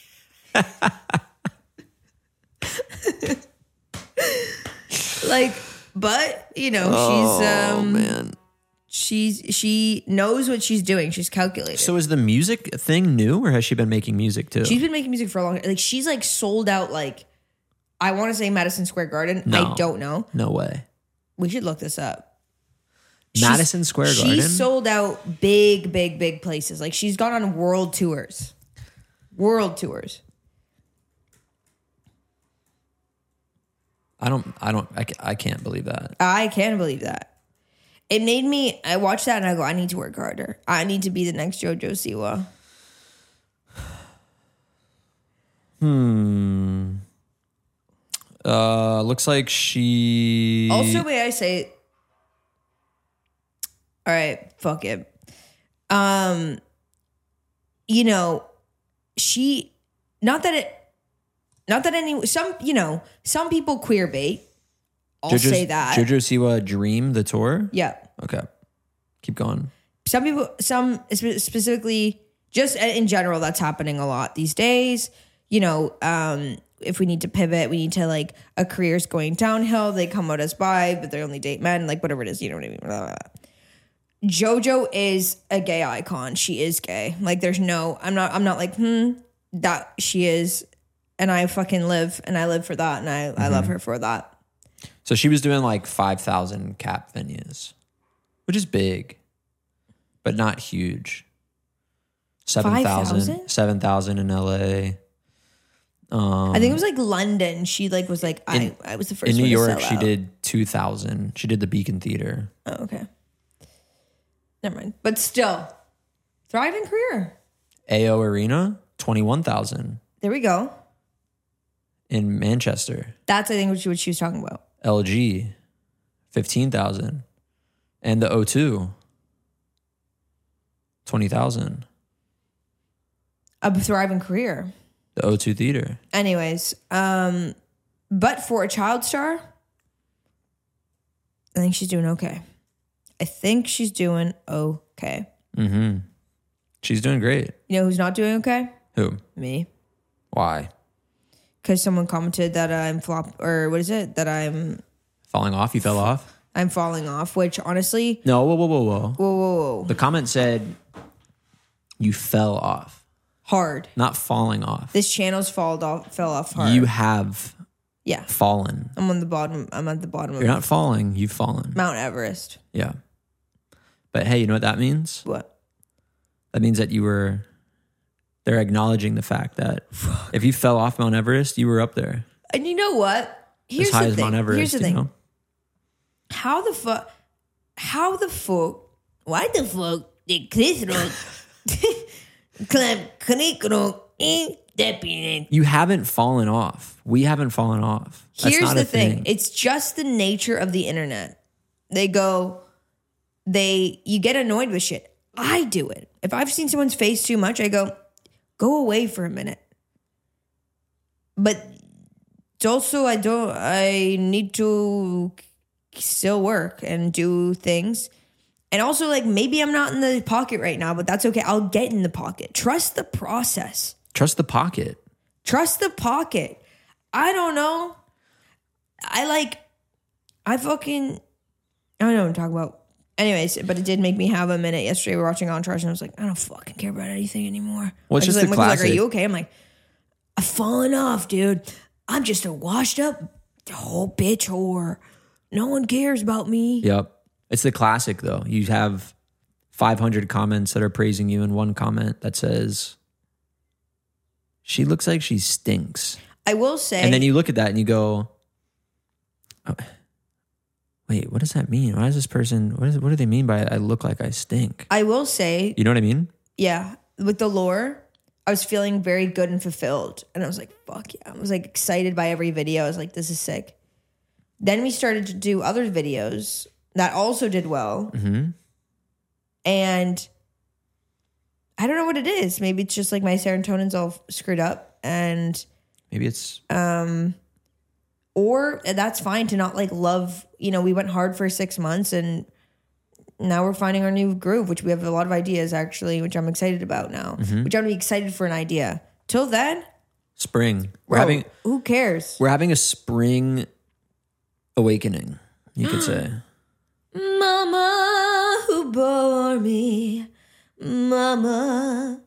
Like, but, you know, Oh, she's, um, man. she's, she knows what she's doing. She's calculated. So is the music thing new or has she been making music too? She's been making music for a long time. Like, she's like sold out, like, I want to say Madison Square Garden. No. I don't know. No way. We should look this up. Madison She's- Square Garden? She's sold out big, big, big places. Like, she's gone on world tours. World tours. I don't, I don't, I, ca- I can't believe that. I can't believe that. It made me, I watched that and I go, I need to work harder. I need to be the next JoJo Siwa. Hmm. Uh, looks like she. Also, may I say, all right, fuck it. Um, you know, she, not that it, not that any, some, you know, some people queer bait. I'll JoJo's- say that. JoJo Siwa Dream, the tour? Yeah. Okay. Keep going. Some people, some spe- specifically, just in general, that's happening a lot these days. You know, um, if we need to pivot, we need to like a career's going downhill. They come out as bi, but they only date men, like whatever it is. You know what I mean? Blah, blah, blah. JoJo is a gay icon. She is gay. Like, there's no, I'm not, I'm not like, hmm, that she is, and I fucking live, and I live for that, and I, I love her for that. So she was doing like five thousand cap venues, which is big, but not huge. seven thousand. five thousand? seven thousand in L A. Um, I think it was like London. She like was like, In- I, I was the first in New one to York, sell she out. did two thousand. She did the Beacon Theater. Oh, okay. Never mind. But still, thriving career. A O Arena, twenty-one thousand There we go. in Manchester. That's, I think, what she, what she was talking about. L G, fifteen thousand. And the O two, twenty thousand. A thriving career. The O two Theater. Anyways, um, but for a child star, I think she's doing okay. I think she's doing okay. Mm-hmm. She's doing great. You know who's not doing okay? Who? Me. Why? Because someone commented that I'm flop, or what is it? That I'm Falling off? You fell off? I'm falling off. Which honestly, No, whoa, whoa, whoa, whoa. whoa, whoa, whoa, The comment said you fell off, hard. not falling off. This channel's fall off, fell off hard. You have yeah. fallen. I'm on the bottom. I'm at the bottom You're of not falling, you've fallen. Mount Everest. Yeah. But hey, you know what that means? What? That means that you were, they're acknowledging the fact that if you fell off Mount Everest, you were up there. And you know what? Here's As high the as thing. Mount Everest. Here's the you thing. know? How the fuck? How the fuck? Why the fuck did Chris Rock climb Chris Rock in the peanut? You haven't fallen off. We haven't fallen off. That's Here's not the a thing. It's just the nature of the internet. They go, they, you get annoyed with shit. I do it. If I've seen someone's face too much, I go, go away for a minute. But it's also, I don't, I need to still work and do things. And also, like, maybe I'm not in the pocket right now, but that's okay. I'll get in the pocket. Trust the process. Trust the pocket. Trust the pocket. I don't know. I like, I fucking, I don't know what I'm talking about. Anyways, but it did make me have a minute yesterday. We were watching Entourage and I was like, I don't fucking care about anything anymore. Well, it's I just like, the Michael's like, classic. are you okay? I'm like, I've fallen off, dude. I'm just a washed up whole bitch whore. No one cares about me. Yep. It's the classic, though. You have five hundred comments that are praising you and one comment that says, she looks like she stinks. I will say, And then you look at that and you go, oh, wait, what does that mean? Why is this person, what, is, what do they mean by I look like I stink? I will say, You know what I mean? yeah, with the lore, I was feeling very good and fulfilled. And I was like, fuck yeah. I was like excited by every video. I was like, this is sick. Then we started to do other videos that also did well. Mm-hmm. And I don't know what it is. Maybe it's just like my serotonin's all screwed up. And Maybe it's, um, or that's fine to not like love, you know, we went hard for six months and now we're finding our new groove, which we have a lot of ideas actually, which I'm excited about now, Mm-hmm. which I'm gonna be excited for an idea. Till then, Spring. We're bro, having who cares? we're having a spring awakening, you could say. Mama who bore me, mama.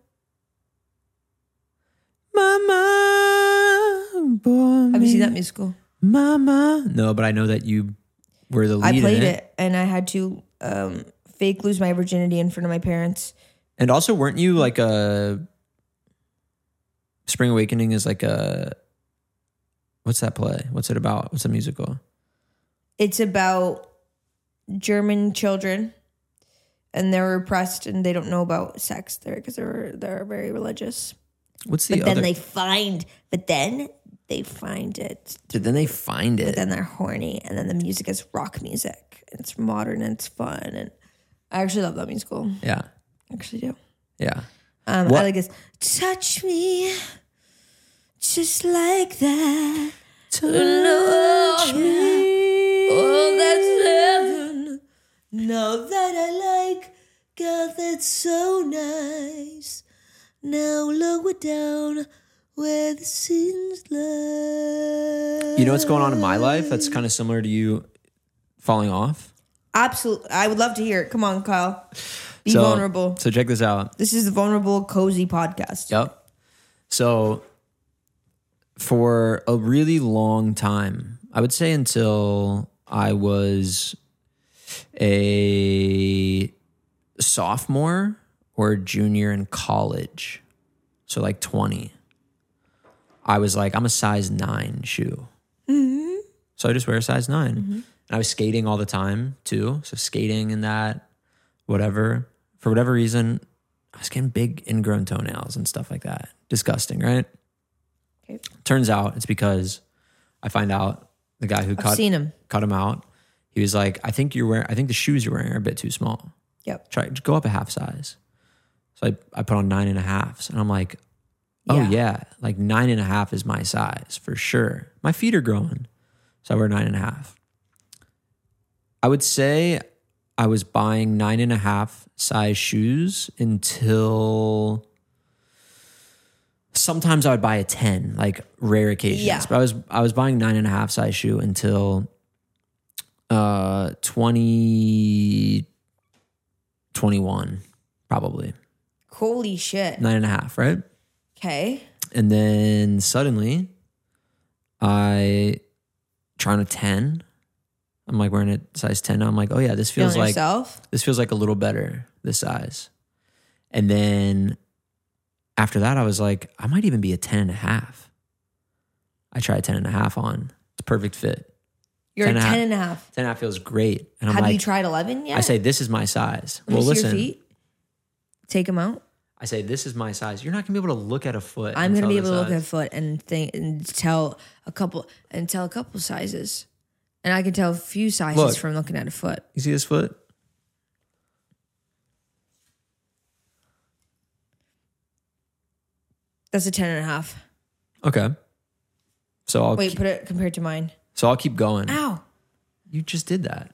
Mama, boy, Have you seen that musical? Mama. No, but I know that you were the lead I played in it. it. and I had to um, fake lose my virginity in front of my parents. And also, weren't you like a Spring Awakening is like a what's that play? What's it about? What's a musical? It's about German children, and they're repressed, and they don't know about sex there because they're they're very religious. What's the But other? then they find, but then they find it. But then they find But it. then they're horny, and then the music is rock music. It's modern and it's fun, and I actually love that musical. Yeah, I actually do. yeah. Um, What- I like this. Touch me, just like that. Touch Oh, me. Oh, that's heaven. Now that I like, God, that's so nice. Now lower down where the sins lie. You know what's going on in my life that's kind of similar to you falling off? Absolutely. I would love to hear it. Come on, Kyle. Be So- vulnerable. So check this out. This is the Vulnerable Cozy Podcast. Yep. So for a really long time, I would say until I was a sophomore or a junior in college, so like twenty, I was like, I'm a size nine shoe. Mm-hmm. So I just wear a size nine. Mm-hmm. And I was skating all the time too. So skating and that, whatever. For whatever reason, I was getting big ingrown toenails and stuff like that. Disgusting, right? Okay. Turns out it's because I find out the guy who I've cut seen him. cut him out. He was like, I think you're wearing, I think the shoes you're wearing are a bit too small. Yep. Try go up a half size. So I, I put on nine and a halves and I'm like, oh Yeah. yeah, like nine and a half is my size for sure. My feet are growing. So I wear nine and a half. I would say I was buying nine and a half size shoes until sometimes I would buy a ten, like rare occasions. Yeah. But I was I was buying nine and a half size shoe until uh twenty twenty-one, probably. Holy shit. Nine and a half, right? Okay. And then suddenly I try on a ten. I'm like wearing a size ten. I'm like, oh yeah, this feels Feeling like yourself? this feels like a little better, this size. And then after that, I was like, I might even be a ten and a half. I tried ten and a half on. It's a perfect fit. You're ten a and a half. ten and a half. ten and a half feels great. And I'm Have like, you tried eleven yet? I say, this is my size. Let me well, see listen, your feet. Take them out. I say, this is my size. You're not going to be able to look at a foot. I'm and gonna be tell able to the look at a size. foot and think and tell a couple and tell a couple sizes, and I can tell a few sizes Look. from looking at a foot. You see this foot? That's a ten and a half. Okay. So I'll Wait, keep, put it compared to mine. so I'll keep going. Ow. You just did that.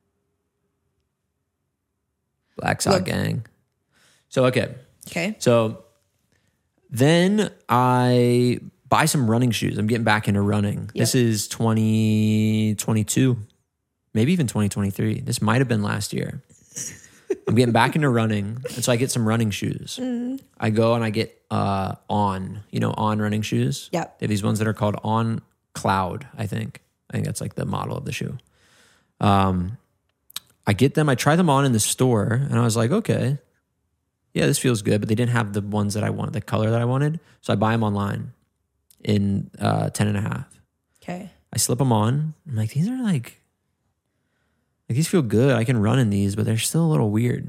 Black Sock Look. Gang. So, okay. Okay. So then I buy some running shoes. I'm getting back into running. This is twenty twenty-two, maybe even twenty twenty-three. This might have been last year. I'm getting back into running. And so I get some running shoes. Mm. I go and I get uh, On, you know, On running shoes. Yep. They have these ones that are called On Cloud, I think. I think that's like the model of the shoe. Um, I get them. I try them on in the store and I was like, okay, yeah, this feels good. But they didn't have the ones that I wanted, the color that I wanted. So I buy them online in uh, ten and a half. Okay. I slip them on. I'm like, these are like, like these feel good. I can run in these, but they're still a little weird.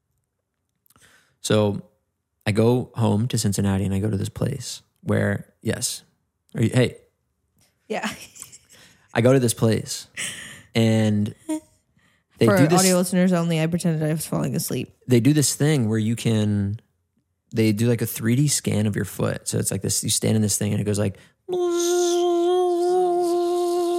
So I go home to Cincinnati and I go to this place where, yes, are you, hey, Yeah. I go to this place and they For do this. audio listeners only, I pretended I was falling asleep. They do this thing where you can, they do like a three D scan of your foot. So it's like this, you stand in this thing and it goes like,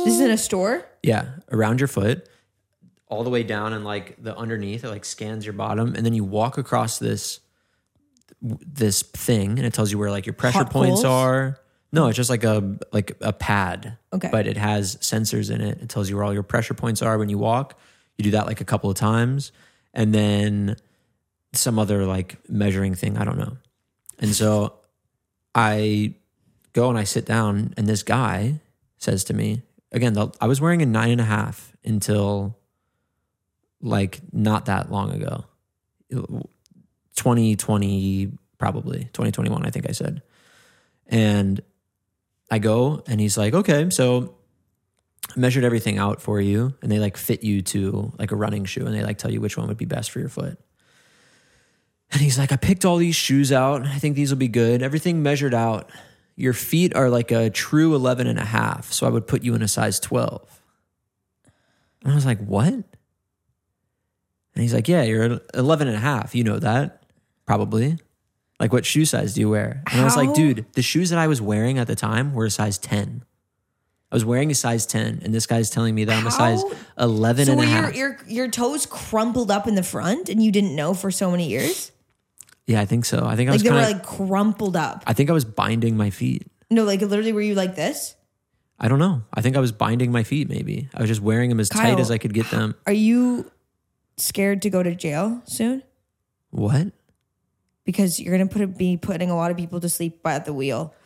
This is in a store? Yeah, around your foot, all the way down, and like the underneath, it like scans your bottom, and then you walk across this this thing, and it tells you where like your pressure Hot points poles? are. No, it's just like a like a pad. Okay. But it has sensors in it. It tells you where all your pressure points are when you walk. You do that like a couple of times, and then some other like measuring thing. I don't know. And so I go and I sit down, and this guy says to me, again, the, I was wearing a nine and a half until like not that long ago. twenty twenty, probably twenty twenty-one, I think I said. And I go and he's like, okay, so I measured everything out for you, and they like fit you to like a running shoe, and they like tell you which one would be best for your foot. And he's like, I picked all these shoes out. I think these will be good. Everything measured out. Your feet are like a true eleven and a half. So I would put you in a size twelve. And I was like, what? And he's like, yeah, you're eleven and a half. You know that probably. Like, what shoe size do you wear? And I was like, How? dude, the shoes that I was wearing at the time were a size ten. I was wearing a size ten, and this guy's telling me that I'm a size How? eleven So and a were your, half. your your toes crumpled up in the front and you didn't know for so many years? Yeah, I think so. I think I Like was they were kind of, like crumpled up. I think I was binding my feet. No, like literally were you like this? I don't know. I think I was binding my feet maybe. I was just wearing them as tight Kyle, as I could get them. Are you scared to go to jail soon? What? Because you're gonna put a, be putting a lot of people to sleep by at the wheel.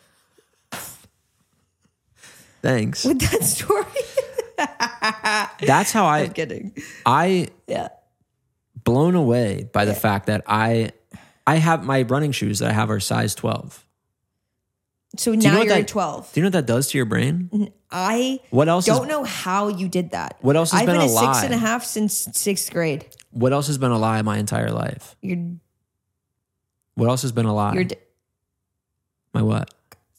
Thanks. With that story. That's how I I'm kidding. I Yeah. blown away by the fact that I I have my running shoes that I have are size twelve. So you now know what you're that- at twelve. Do you know what that does to your brain? I What else don't is, know how you did that. What else has I've been been a a lie? six and a half since sixth grade. What else has been a lie my entire life? You're What else has been a lie? you're d- My what?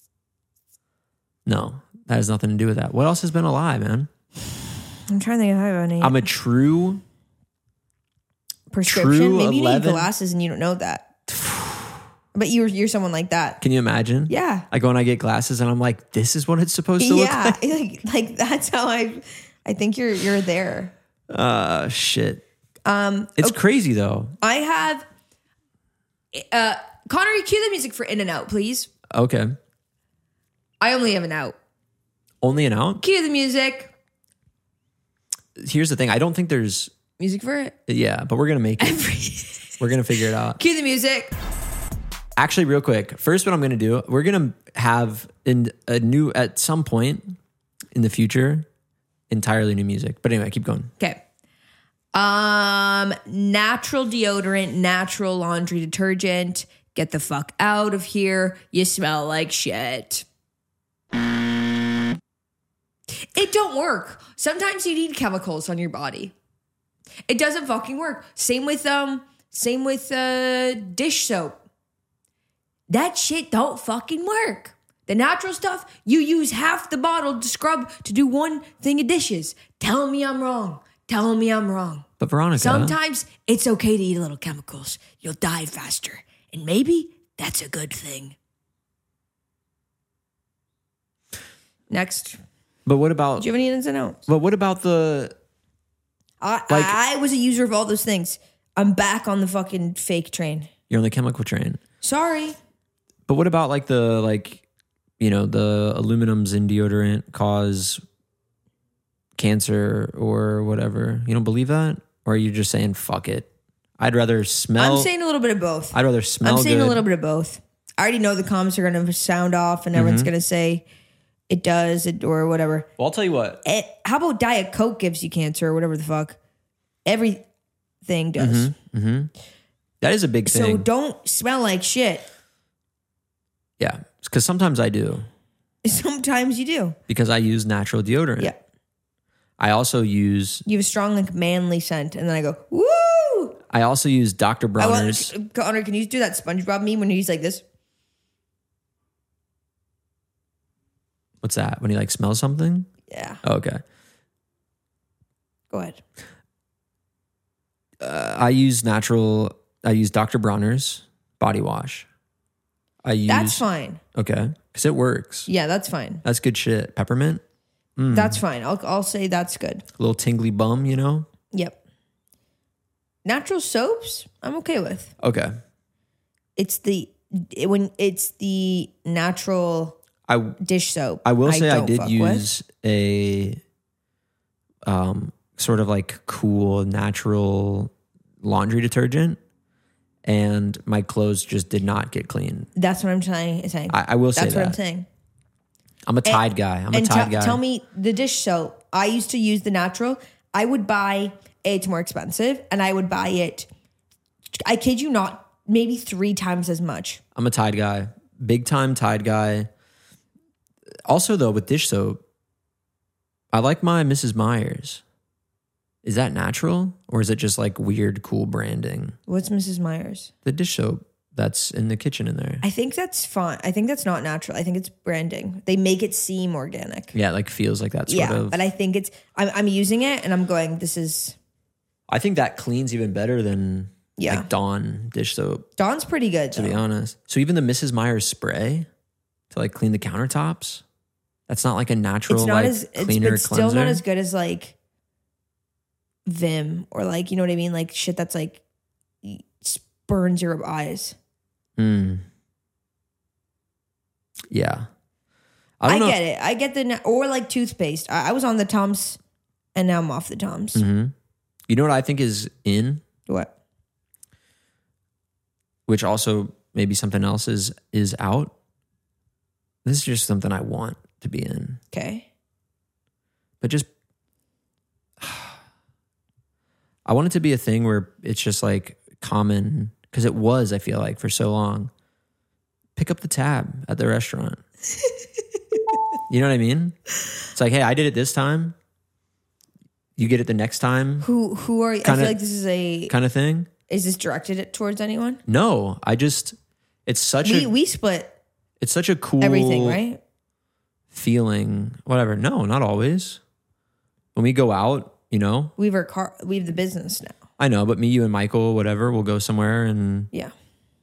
No, that has nothing to do with that. What else has been a lie, man? I'm trying to think if I have any I'm a true prescription. true Maybe you need eleven glasses and you don't know that. But you're you're someone like that. Can you imagine? Yeah. I go and I get glasses and I'm like, this is what it's supposed to look Yeah. like. like like that's how I I think you're you're there. Uh shit. Um it's crazy though. I have uh Connor, cue the music for In and Out, please. Okay. I only have an out. Only an out? Cue the music. Here's the thing. I don't think there's Music for it. yeah, but we're gonna make it. We're gonna figure it out. Cue the music. Actually, real quick. First, what I'm gonna do, we're gonna have in a new at some point in the future, entirely new music. But anyway, keep going. Okay. Um, natural deodorant, natural laundry detergent. Get the fuck out of here. You smell like shit. It don't work. Sometimes you need chemicals on your body. It doesn't fucking work. Same with um, same with uh dish soap. That shit don't fucking work. The natural stuff, you use half the bottle to scrub to do one thing of dishes. Tell me I'm wrong. Tell me I'm wrong. But Veronica, Sometimes it's okay to eat a little chemicals. You'll die faster. And maybe that's a good thing. Next. but what about Do you have any ins and outs? but what about the I, Like- I was a user of all those things. I'm back on the fucking fake train. you're on the chemical train? Sorry. But what about like the like, you know, the aluminums in deodorant cause cancer or whatever? You don't believe that, or are you just saying fuck it? I'd rather smell. I'm saying a little bit of both. I'd rather smell. I'm saying good. a little bit of both. I already know the comments are going to sound off and everyone's Mm-hmm. going to say it does it or whatever. Well, I'll tell you what. It, how about Diet Coke gives you cancer or whatever the fuck? Everything does. That is a big So thing. don't smell like shit. Yeah, because sometimes I do Sometimes you do. because I use natural deodorant. Yeah. I also use You have a strong, like, manly scent. And then I go, woo! I also use Doctor I Bronner's. want, Connor, can you do that SpongeBob meme when he's like this? What's that? When you like smell something? Yeah. Oh, okay. Go ahead. Uh, I use natural. I use Doctor Bronner's body wash. I use That's fine. okay because it works. Yeah, that's fine. That's good shit. Peppermint. Mm. That's fine. I'll I'll say that's good. A little tingly bum, you know? Yep. Natural soaps, I'm okay with. Okay. It's the it, when it's the natural I dish soap. I will say I don't did fuck use a um sort of like cool natural laundry detergent, and my clothes just did not get clean. with. That's what I'm trying saying. I, I will say That's that. what I'm saying. I'm a Tide guy. I'm a and Tide t- guy. Tell me the dish soap. I used to use the natural. I would buy it's more expensive, and I would buy it. I kid you not, maybe three times as much. I'm a Tide guy. Big time Tide guy. Also, though, with dish soap, I like my Missus Myers. Is that natural, or is it just like weird, cool branding? What's Missus Myers? The dish soap that's in the kitchen in there. I think that's fine. I think that's not natural. I think it's branding. They make it seem organic. Yeah, it like feels like that sort Yeah, of. but I think it's. I'm, I'm using it, and I'm going. This is. I think that cleans even better than Yeah. like Dawn dish soap, Dawn's pretty good. to though. be honest. So even the Missus Myers spray to like clean the countertops, that's not like a natural It's not like as. It's, cleaner it's cleanser. still not as good as like. Vim or like you know what I mean, like shit that's like burns your eyes. Mm. Yeah. I, I, don't know get it. I get the na- or like toothpaste. I, I was on the Toms, and now I'm off the Toms. hmm You know what I think is in, What? which also maybe something else is is out. This is just something I want to be in, Okay. but just I want it to be a thing where it's just like common, because it was, I feel like, for so long. Pick up the tab at the restaurant. You know what I mean? It's like, hey, I did it this time. You get it the next time, Who who are you? I Kinda- feel like this is a. kind of thing. Is this directed towards anyone? No, I just, it's such We a, we split it's such a cool everything, right? feeling. Whatever. No, not always. When we go out, you know, We have our car. We have the business now. I know, but me, you, and Michael, whatever, we'll go somewhere and Yeah.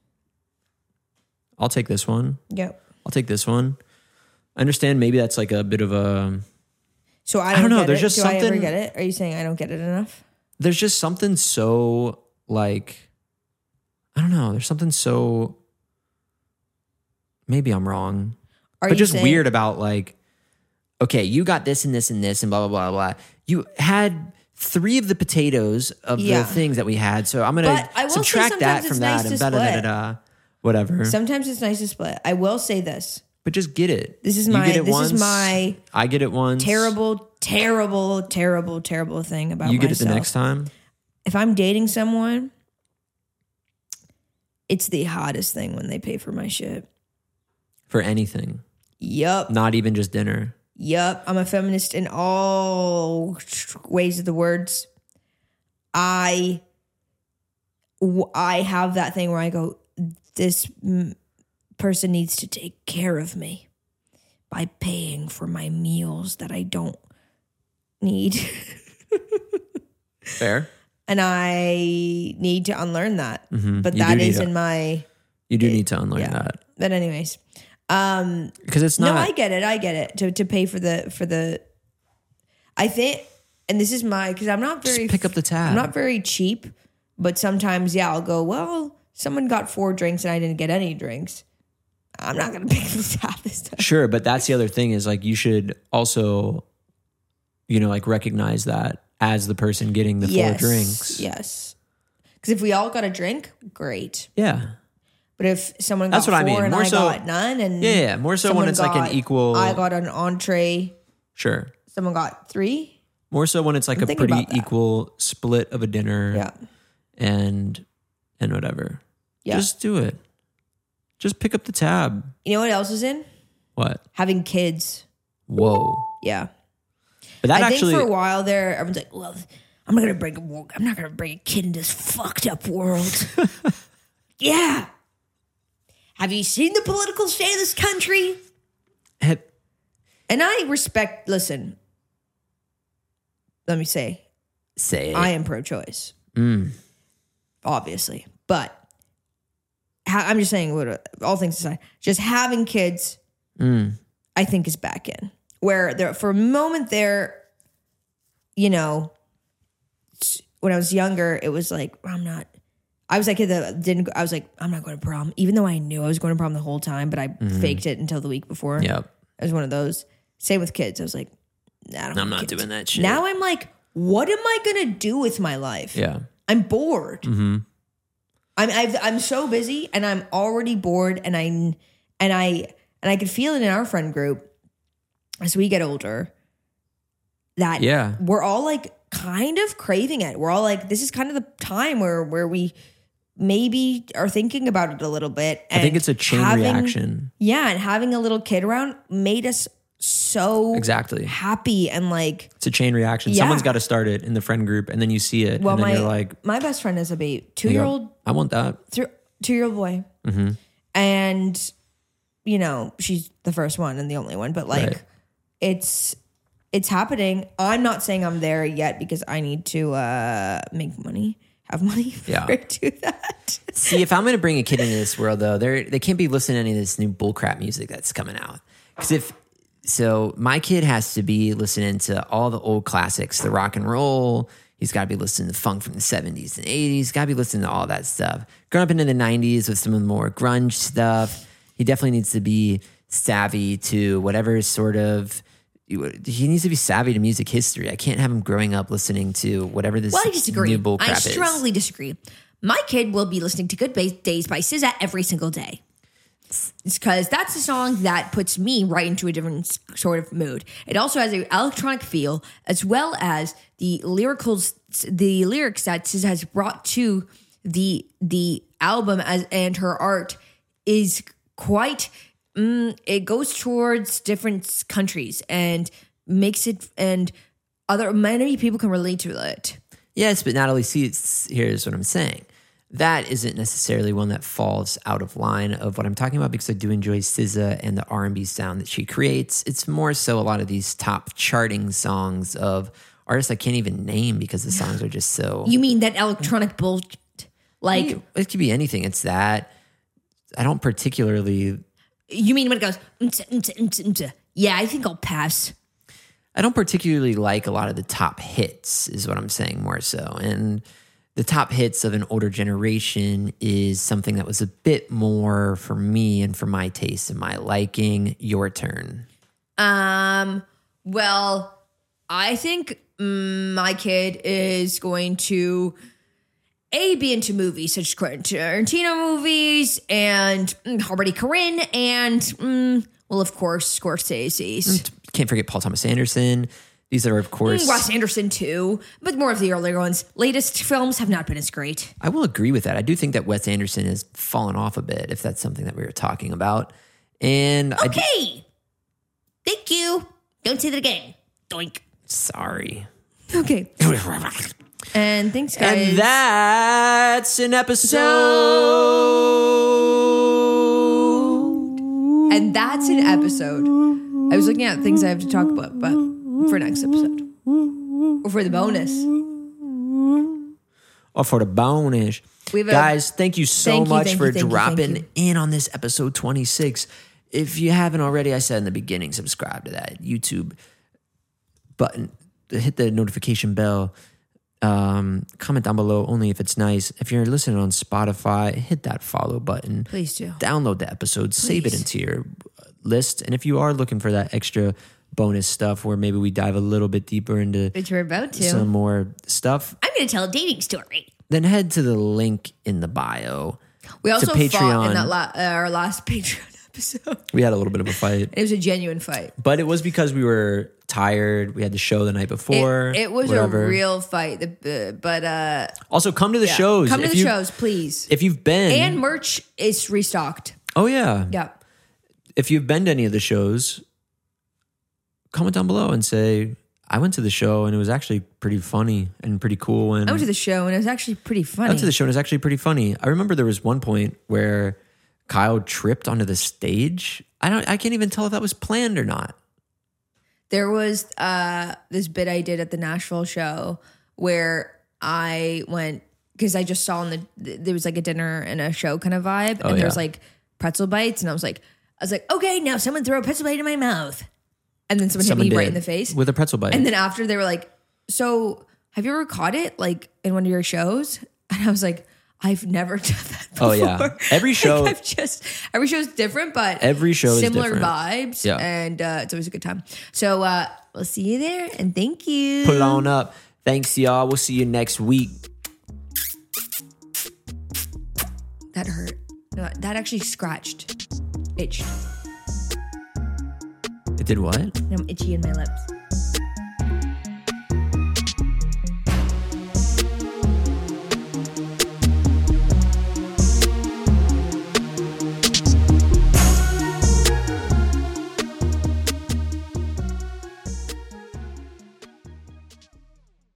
I'll take this one. Yep. I'll take this one. I understand maybe that's like a bit of a, So I I don't, don't know, Get there's it. just Do I ever something- get it? Are you saying I don't get it enough? there's just something so like, I don't know, there's something so, maybe I'm wrong, Are but you just saying- weird about like, okay, you got this and this and this and blah, blah, blah, blah. You had three of the potatoes of Yeah. the things that we had. So I'm going But I to will say subtract that sometimes from it's that nice and to da, da, da, da, split. da, whatever. Sometimes it's nice to split. I will say this. But just get it. This is You my- get it this is once, my I get it once. Terrible, terrible, terrible, terrible thing about You get myself. it the next time. If I'm dating someone, it's the hottest thing when they pay for my shit. For anything. Yup. Not even just dinner. Yup. I'm a feminist in all ways of the words. I, w- I have that thing where I go, this m- person needs to take care of me by paying for my meals that I don't need. Fair. And I need to unlearn that. Mhm. But You that do need is to- in my, You do need to unlearn yeah. that. but anyways. Um, Because it's not. no, I get it. I get it. To to pay for the for the I think and this is my cuz I'm not just very pick up the tab. I'm not very cheap, but sometimes yeah, I'll go, well, someone got four drinks and I didn't get any drinks. I'm not going to pick up the tab this time. Sure, but that's the other thing is like you should also, you know, like recognize that as the person getting the yes, four drinks. Yes. Cuz if we all got a drink, great. Yeah. But if someone got That's what I four mean. and More I so- got none and Yeah, yeah. More so when someone it's like got- an equal. I got an entree, Sure. someone got three. More so when it's like I'm a thinking pretty about that. equal split of a dinner. Yeah. And and whatever. Yeah. Just do it. Just pick up the tab. You know what else is in? What? Having kids. Whoa. Yeah. But that I actually think for a while there, everyone's like, well, I'm not gonna bring a wo- I'm not gonna bring a kid in this fucked up world. Yeah. Have you seen the political state of this country? have, And I respect, listen, let me say, say it. I am pro-choice, Mm. obviously. But ha- I'm just saying, what all things aside, just having kids, Mm. I think is back in. where there for a moment there, you know, when I was younger, it was like, I'm not, I was like, that didn't, go, I was like, I'm not going to prom, even though I knew I was going to prom the whole time, but I mm-hmm. faked it until the week before. Yep. I was one of those. Same with kids. I was like, nah, I don't I'm not kids. doing that shit. Now I'm like, what am I going to do with my life? Yeah. I'm bored. Mm-hmm. I'm I've, I'm so busy and I'm already bored and I and I and I could feel it in our friend group as we get older that yeah. we're all like kind of craving it. We're all like, this is kind of the time where where we maybe are thinking about it a little bit. And I think it's a chain having, reaction. Yeah, and having a little kid around made us so exactly happy and like it's a chain reaction. Yeah. Someone's got to start it in the friend group, and then you see it, well, and then my, you're like, my best friend is a baby, two year old. I want that. Th- two year old boy, mm-hmm. and you know she's the first one and the only one, but like right. it's it's happening. I'm not saying I'm there yet because I need to uh, make money, have money yeah. to do that. See, if I'm going to bring a kid into this world, though, they they can't be listening to any of this new bullcrap music that's coming out. Because if so, my kid has to be listening to all the old classics, the rock and roll. He's got to be listening to funk from the seventies and eighties. Got to be listening to all that stuff. Growing up into the nineties with some of the more grunge stuff, he definitely needs to be savvy to whatever sort of. He needs to be savvy to music history. I can't have him growing up listening to whatever this well, I disagree. new bull crap I strongly is. disagree. My kid will be listening to Good Days by S Z A every single day. Because that's a song that puts me right into a different sort of mood. It also has an electronic feel, as well as the lyrical, the lyrics that S Z A has brought to the the album, as and her art is quite. Mm, it goes towards different countries and makes it, and other many people can relate to it. Yes, but Natalie, see, it's, here's what I'm saying. That isn't necessarily one that falls out of line of what I'm talking about, because I do enjoy S Z A and the R and B sound that she creates. It's more so a lot of these top charting songs of artists I can't even name because the songs are just so... You mean that electronic bullshit? Like... It, it could be anything. It's that. I don't particularly... You mean when it goes... Mtsa, mtsa, mtsa, mtsa. Yeah, I think I'll pass. I don't particularly like a lot of the top hits is what I'm saying more so. And... the top hits of an older generation is something that was a bit more for me and for my taste and my liking. Your turn. Um. Well, I think mm, my kid is going to A, be into movies such as Quentin Tarantino movies and mm, Harmony Korine and, mm, well, of course, Scorsese's. Can't forget Paul Thomas Anderson. These are, of course... Mm, Wes Anderson, too. But more of the earlier ones. Latest films have not been as great. I will agree with that. I do think that Wes Anderson has fallen off a bit, if that's something that we were talking about. And Okay. I d- Thank you. Don't say that again. Doink. Sorry. Okay. And thanks, guys. And that's an episode. And that's an episode. I was looking at things I have to talk about, but for next episode. Or for the bonus. Or for the bonus. We have a- Guys, thank you so Thank you, much thank for you, thank you, dropping thank you. in on this episode twenty-six. If you haven't already, I said in the beginning, subscribe to that YouTube button. Hit the notification bell. Um, comment down below only if it's nice. If you're listening on Spotify, hit that follow button. Please do. Download the episode, save it Please. into your list. And if you are looking for that extra bonus stuff where maybe we dive a little bit deeper into Which we're about to. some more stuff, I'm going to tell a dating story. then head to the link in the bio. We also Patreon. fought in that la- uh, our last Patreon episode. We had a little bit of a fight, It was a genuine fight. but it was because we were tired. We had the show the night before. It, it was whatever. a real fight. The, uh, but uh, Also, come to the yeah. shows. Come to If the you- shows, please. If you've been, And merch is restocked. oh yeah, Yeah. if you've been to any of the shows, comment down below and say, I went to the show and it was actually pretty funny and pretty cool. And I went to the show and it was actually pretty funny. I went to the show and it was actually pretty funny. I remember there was one point where Kyle tripped onto the stage. I don't. I can't even tell if that was planned or not. There was uh, this bit I did at the Nashville show where I went, because I just saw in the, there was like a dinner and a show kind of vibe. Oh, and there was yeah. like pretzel bites. And I was like, I was like, okay, now someone throw a pretzel bite in my mouth. And then someone, Someone hit me right did. in the face. With a pretzel bite. And then after they were like, so have you ever caught it like in one of your shows? And I was like, I've never done that before. Oh, yeah. Every show- Like, I've just, every show is different, but Every show is similar different. vibes. Yeah. And uh, it's always a good time. So uh, we'll see you there. And thank you. Pull on up. Thanks, y'all. We'll see you next week. That hurt. No, that actually scratched. Itched. It did what? I'm itchy in my lips.